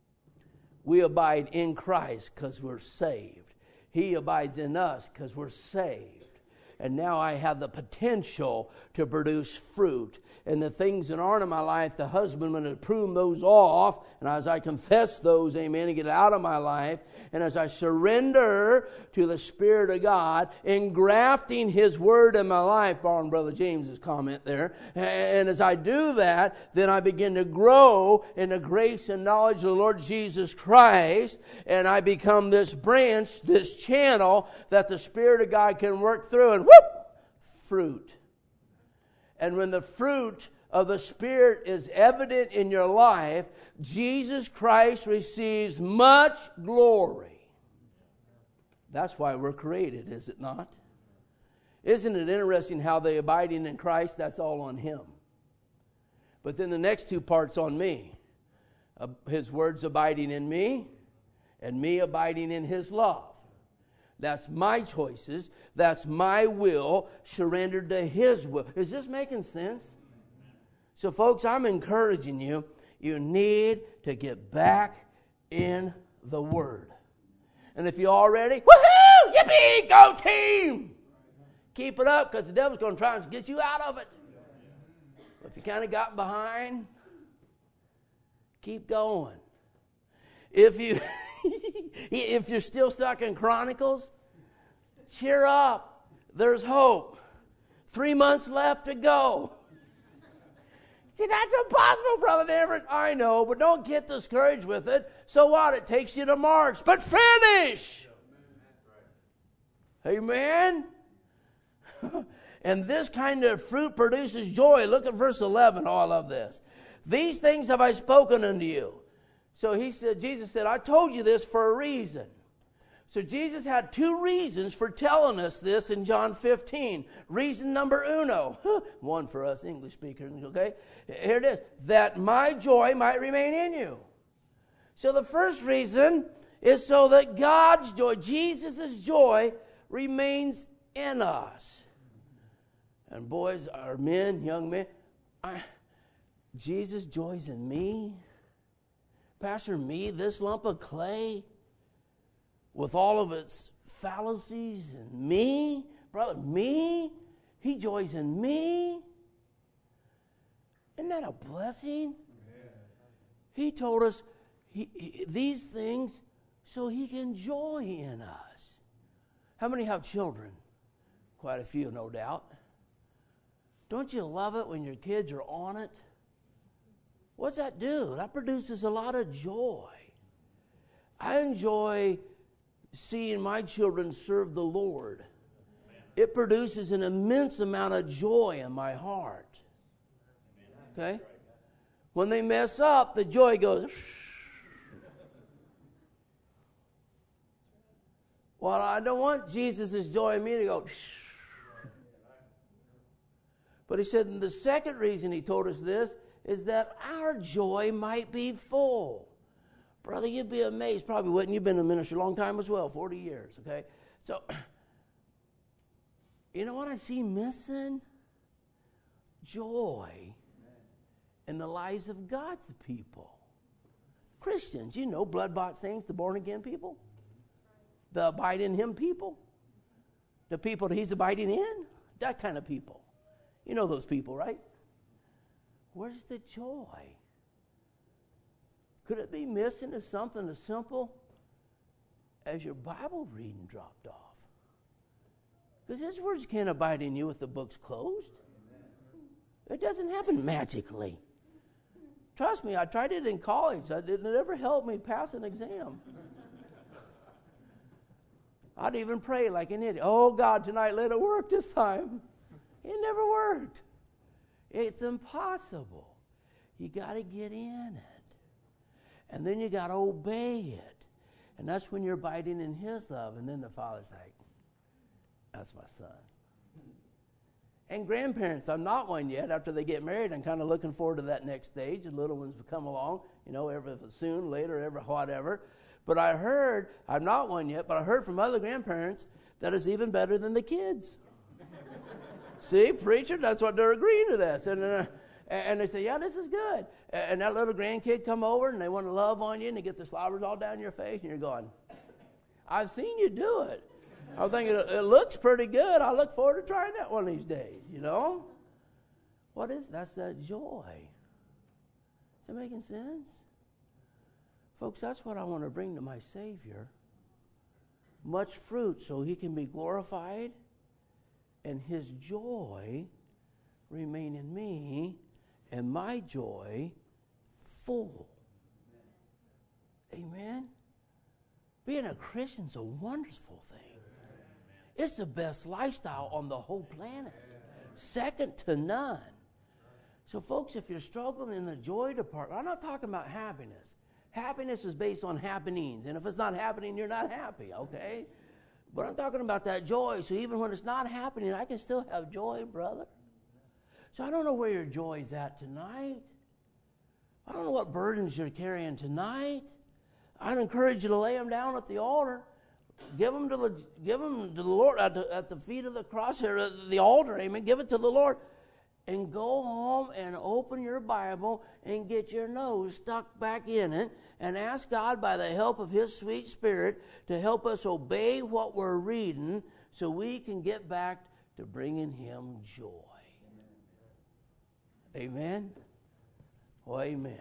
We abide in Christ because we're saved. He abides in us because we're saved. And now I have the potential to produce fruit. And the things that aren't in my life, the husbandman to prune those off. And as I confess those, amen, and get out of my life, and as I surrender to the Spirit of God, engrafting His Word in my life, borrowing Brother James's comment there, and as I do that, then I begin to grow in the grace and knowledge of the Lord Jesus Christ, and I become this branch, this channel that the Spirit of God can work through, and whoop, fruit. And when the fruit of the Spirit is evident in your life, Jesus Christ receives much glory. That's why we're created, is it not? Isn't it interesting how the abiding in Christ, that's all on Him. But then the next two parts on me. Uh, His words abiding in me, and me abiding in His love. That's my choices. That's my will surrendered to His will. Is this making sense? So, folks, I'm encouraging you. You need to get back in the Word. And if you're all ready, woohoo! Yippee! Go team! Keep it up because the devil's going to try and get you out of it. If you kind of got behind, keep going. If you... If you're still stuck in Chronicles, cheer up. There's hope. Three months left to go. See, that's impossible, Brother Everett. I know, but don't get discouraged with it. So what? It takes you to March. But finish. Amen. And this kind of fruit produces joy. Look at verse eleven. Oh, I love this. These things have I spoken unto you. So he said, Jesus said, I told you this for a reason. So Jesus had two reasons for telling us this in John fifteen. Reason number uno. One for us English speakers, okay? Here it is. That my joy might remain in you. So the first reason is so that God's joy, Jesus' joy, remains in us. And boys, or men, young men, I, Jesus joys in me. Pastor, me, this lump of clay, with all of its fallacies, and me, brother, me, he joys in me. Isn't that a blessing? Yeah. He told us he, he, these things so he can joy in us. How many have children? Quite a few, no doubt. Don't you love it when your kids are on it? What's that do? That produces a lot of joy. I enjoy seeing my children serve the Lord. It produces an immense amount of joy in my heart. Okay? When they mess up, the joy goes. Well, I don't want Jesus' joy in me to go. But he said, and the second reason he told us this is that our joy might be full. Brother, you'd be amazed. Probably wouldn't. You've been in ministry a long time as well, forty years, okay? So, you know what I see missing? Joy in the lives of God's people. Christians, you know, blood-bought saints, the born-again people. The abide in Him people. The people that He's abiding in. That kind of people. You know those people, right? Where's the joy? Could it be missing as something as simple as your Bible reading dropped off? Because His words can't abide in you with the books closed. It doesn't happen magically. Trust me, I tried it in college. It didn't ever help me pass an exam. I'd even pray like an idiot. Oh, God, tonight let it work this time. It never worked. It's impossible. You got to get in it. And then you got to obey it. And that's when you're abiding in His love. And then the Father's like, that's my son. And grandparents, I'm not one yet. After they get married, I'm kind of looking forward to that next stage. The little ones will come along, you know, ever soon, later, ever, whatever. But I heard, I'm not one yet, but I heard from other grandparents that it's even better than the kids. See, preacher, that's what they're agreeing to this. And, uh, and they say, yeah, this is good. And that little grandkid come over and they want to love on you and they get the slobbers all down your face and you're going, I've seen you do it. I'm thinking, it looks pretty good. I look forward to trying that one of these days, you know? What is, that's that joy. Is that making sense? Folks, that's what I want to bring to my Savior. Much fruit so he can be glorified and his joy remain in me and my joy full. Amen? Being a Christian's a wonderful thing. It's the best lifestyle on the whole planet. Second to none. So folks, if you're struggling in the joy department, I'm not talking about happiness. Happiness is based on happenings. And if it's not happening, you're not happy, okay? But I'm talking about that joy. So even when it's not happening, I can still have joy, brother. So I don't know where your joy's at tonight. I don't know what burdens you're carrying tonight. I'd encourage you to lay them down at the altar. Give them to the, give them to the Lord at the, at the feet of the cross here, at the altar, amen. Give it to the Lord. And go home and open your Bible and get your nose stuck back in it and ask God by the help of his sweet Spirit to help us obey what we're reading so we can get back to bringing him joy. Amen? Well, amen.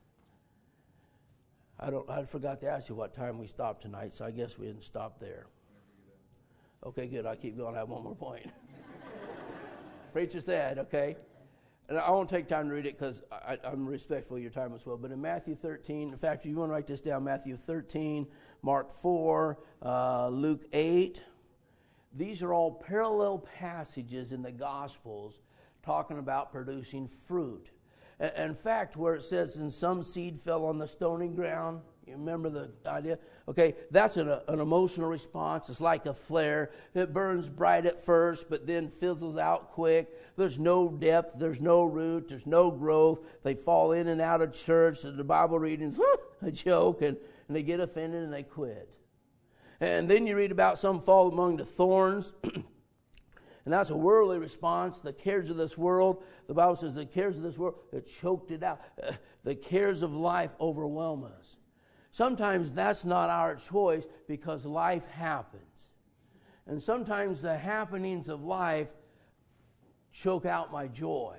I don't. I forgot to ask you what time we stopped tonight, so I guess we didn't stop there. Okay, good. I'll keep going. I have one more point. Preacher said, okay. And I won't take time to read it because I'm respectful of your time as well. But in Matthew thirteen, in fact, if you want to write this down, Matthew thirteen, Mark four, uh, Luke eight, these are all parallel passages in the Gospels talking about producing fruit. In fact, where it says, and some seed fell on the stony ground, you remember the idea? Okay, that's an, an emotional response. It's like a flare. It burns bright at first, but then fizzles out quick. There's no depth. There's no root. There's no growth. They fall in and out of church. And the Bible reading's a joke, and, and they get offended and they quit. And then you read about some fall among the thorns. And that's a worldly response. The cares of this world, the Bible says the cares of this world, it choked it out. Uh, the cares of life overwhelm us. Sometimes that's not our choice because life happens. And sometimes the happenings of life choke out my joy.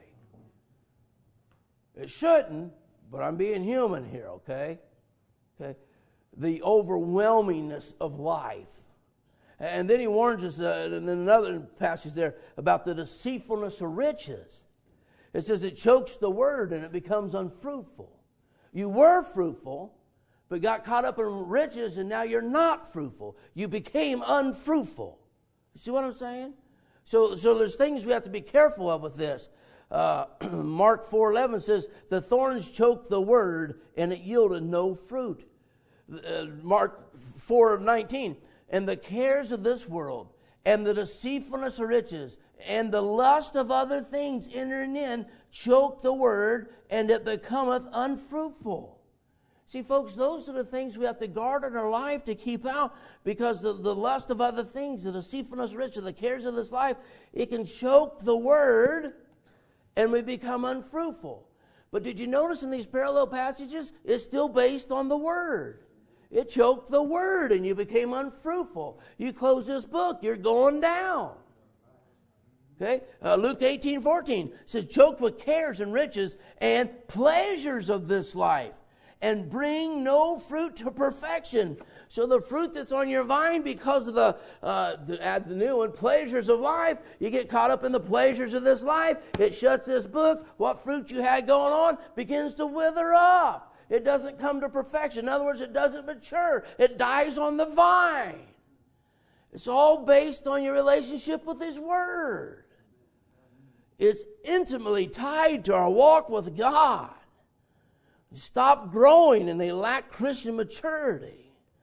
It shouldn't, but I'm being human here, okay? Okay. The overwhelmingness of life. And then he warns us, uh, in another passage there, about the deceitfulness of riches. It says it chokes the word and it becomes unfruitful. You were fruitful, but got caught up in riches and now you're not fruitful. You became unfruitful. You see what I'm saying? So, so there's things we have to be careful of with this. Uh, Mark four eleven says, the thorns choked the word and it yielded no fruit. Uh, Mark four nineteen, and the cares of this world, and the deceitfulness of riches, and the lust of other things entering in, choke the word, and it becometh unfruitful. See, folks, those are the things we have to guard in our life to keep out, because the, the lust of other things, the deceitfulness of riches, the cares of this life, it can choke the word, and we become unfruitful. But did you notice in these parallel passages, it's still based on the word. It choked the word and you became unfruitful. You close this book, you're going down. Okay? Uh, Luke eighteen fourteen says, choked with cares and riches and pleasures of this life, and bring no fruit to perfection. So the fruit that's on your vine, because of the, uh, the, add the new one, pleasures of life, you get caught up in the pleasures of this life. It shuts this book. What fruit you had going on begins to wither up. It doesn't come to perfection. In other words, it doesn't mature. It dies on the vine. It's all based on your relationship with His Word. It's intimately tied to our walk with God. Stop growing and they lack Christian maturity.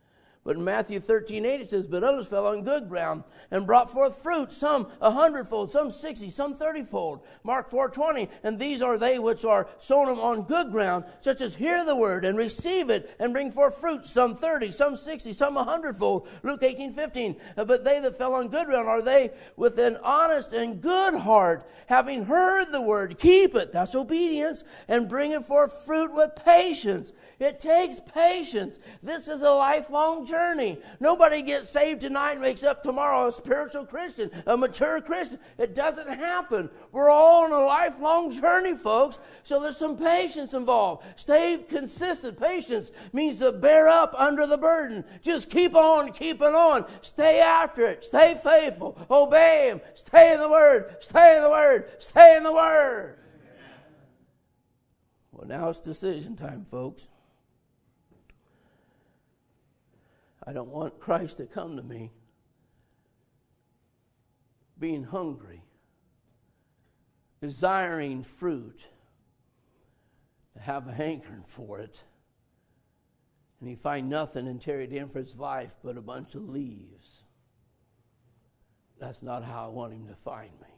But in Matthew thirteen eight it says, but others fell on good ground and brought forth fruit, some a hundredfold, some sixty, some thirtyfold. Mark four twenty, and these are they which are sown on good ground, such as hear the word and receive it and bring forth fruit, some thirty, some sixty, some a hundredfold. Luke eighteen fifteen, but they that fell on good ground are they with an honest and good heart, having heard the word, keep it, that's obedience, and bring it forth fruit with patience. It takes patience. This is a lifelong journey. Nobody gets saved tonight and wakes up tomorrow a spiritual Christian, a mature Christian. It doesn't happen. We're all on a lifelong journey, folks. So there's some patience involved. Stay consistent. Patience means to bear up under the burden. Just keep on keeping on. Stay after it. Stay faithful. Obey Him. Stay in the Word. Stay in the Word. Stay in the Word. Well, now it's decision time, folks. I don't want Christ to come to me being hungry, desiring fruit, to have a hankering for it, and he find nothing and tear it in for his life but a bunch of leaves. That's not how I want him to find me.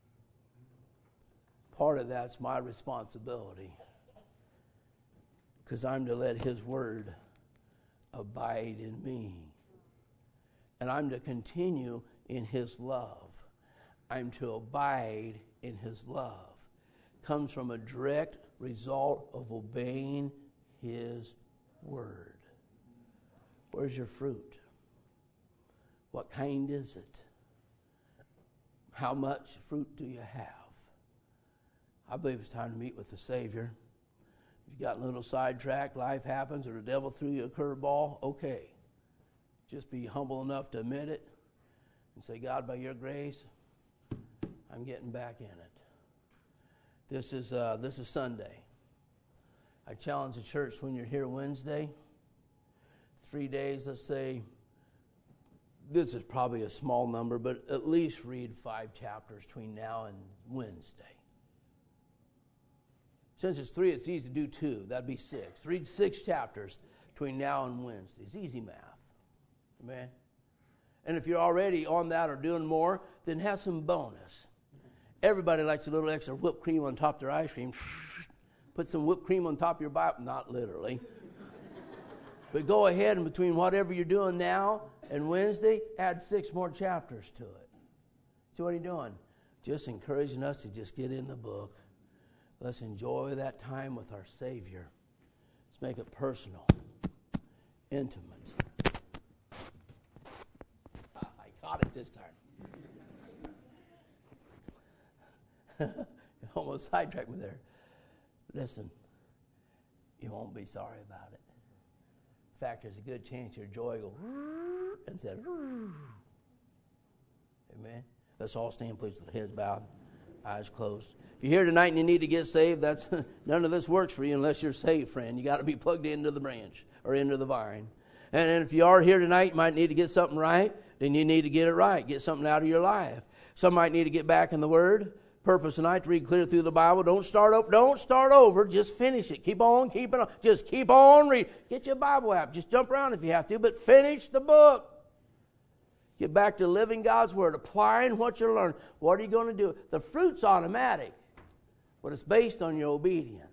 Part of that's my responsibility, because I'm to let his word abide in me. And I'm to continue in his love. I'm to abide in his love. Comes from a direct result of obeying his word. Where's your fruit? What kind is it? How much fruit do you have? I believe it's time to meet with the Savior. If you got a little sidetracked, life happens, or the devil threw you a curveball, okay. Just be humble enough to admit it and say, God, by your grace, I'm getting back in it. This is uh, this is Sunday. I challenge the church when you're here Wednesday, three days, let's say, this is probably a small number, but at least read five chapters between now and Wednesday. Since it's three, it's easy to do two. That'd be six. Read six chapters between now and Wednesday. It's easy math. Amen? And if you're already on that or doing more, then have some bonus. Everybody likes a little extra whipped cream on top of their ice cream. Put some whipped cream on top of your Bible. Not literally. But go ahead and between whatever you're doing now and Wednesday, add six more chapters to it. See what he's doing? Just encouraging us to just get in the book. Let's enjoy that time with our Savior. Let's make it personal, intimate. I caught it this time. Almost sidetracked me there. Listen, you won't be sorry about it. In fact, there's a good chance your joy will go and said, amen. Let's all stand, please, with heads bowed, eyes closed. If you're here tonight and you need to get saved, that's none of this works for you unless you're saved, friend. You got to be plugged into the branch or into the vine. And if you are here tonight, you might need to get something right. Then you need to get it right. Get something out of your life. Some might need to get back in the Word. Purpose tonight to read clear through the Bible. Don't start over. Don't start over. Just finish it. Keep on keeping on. Just keep on reading. Get your Bible app. Just jump around if you have to, but finish the book. Get back to living God's Word, applying what you learn. What are you going to do? The fruit's automatic, but it's based on your obedience.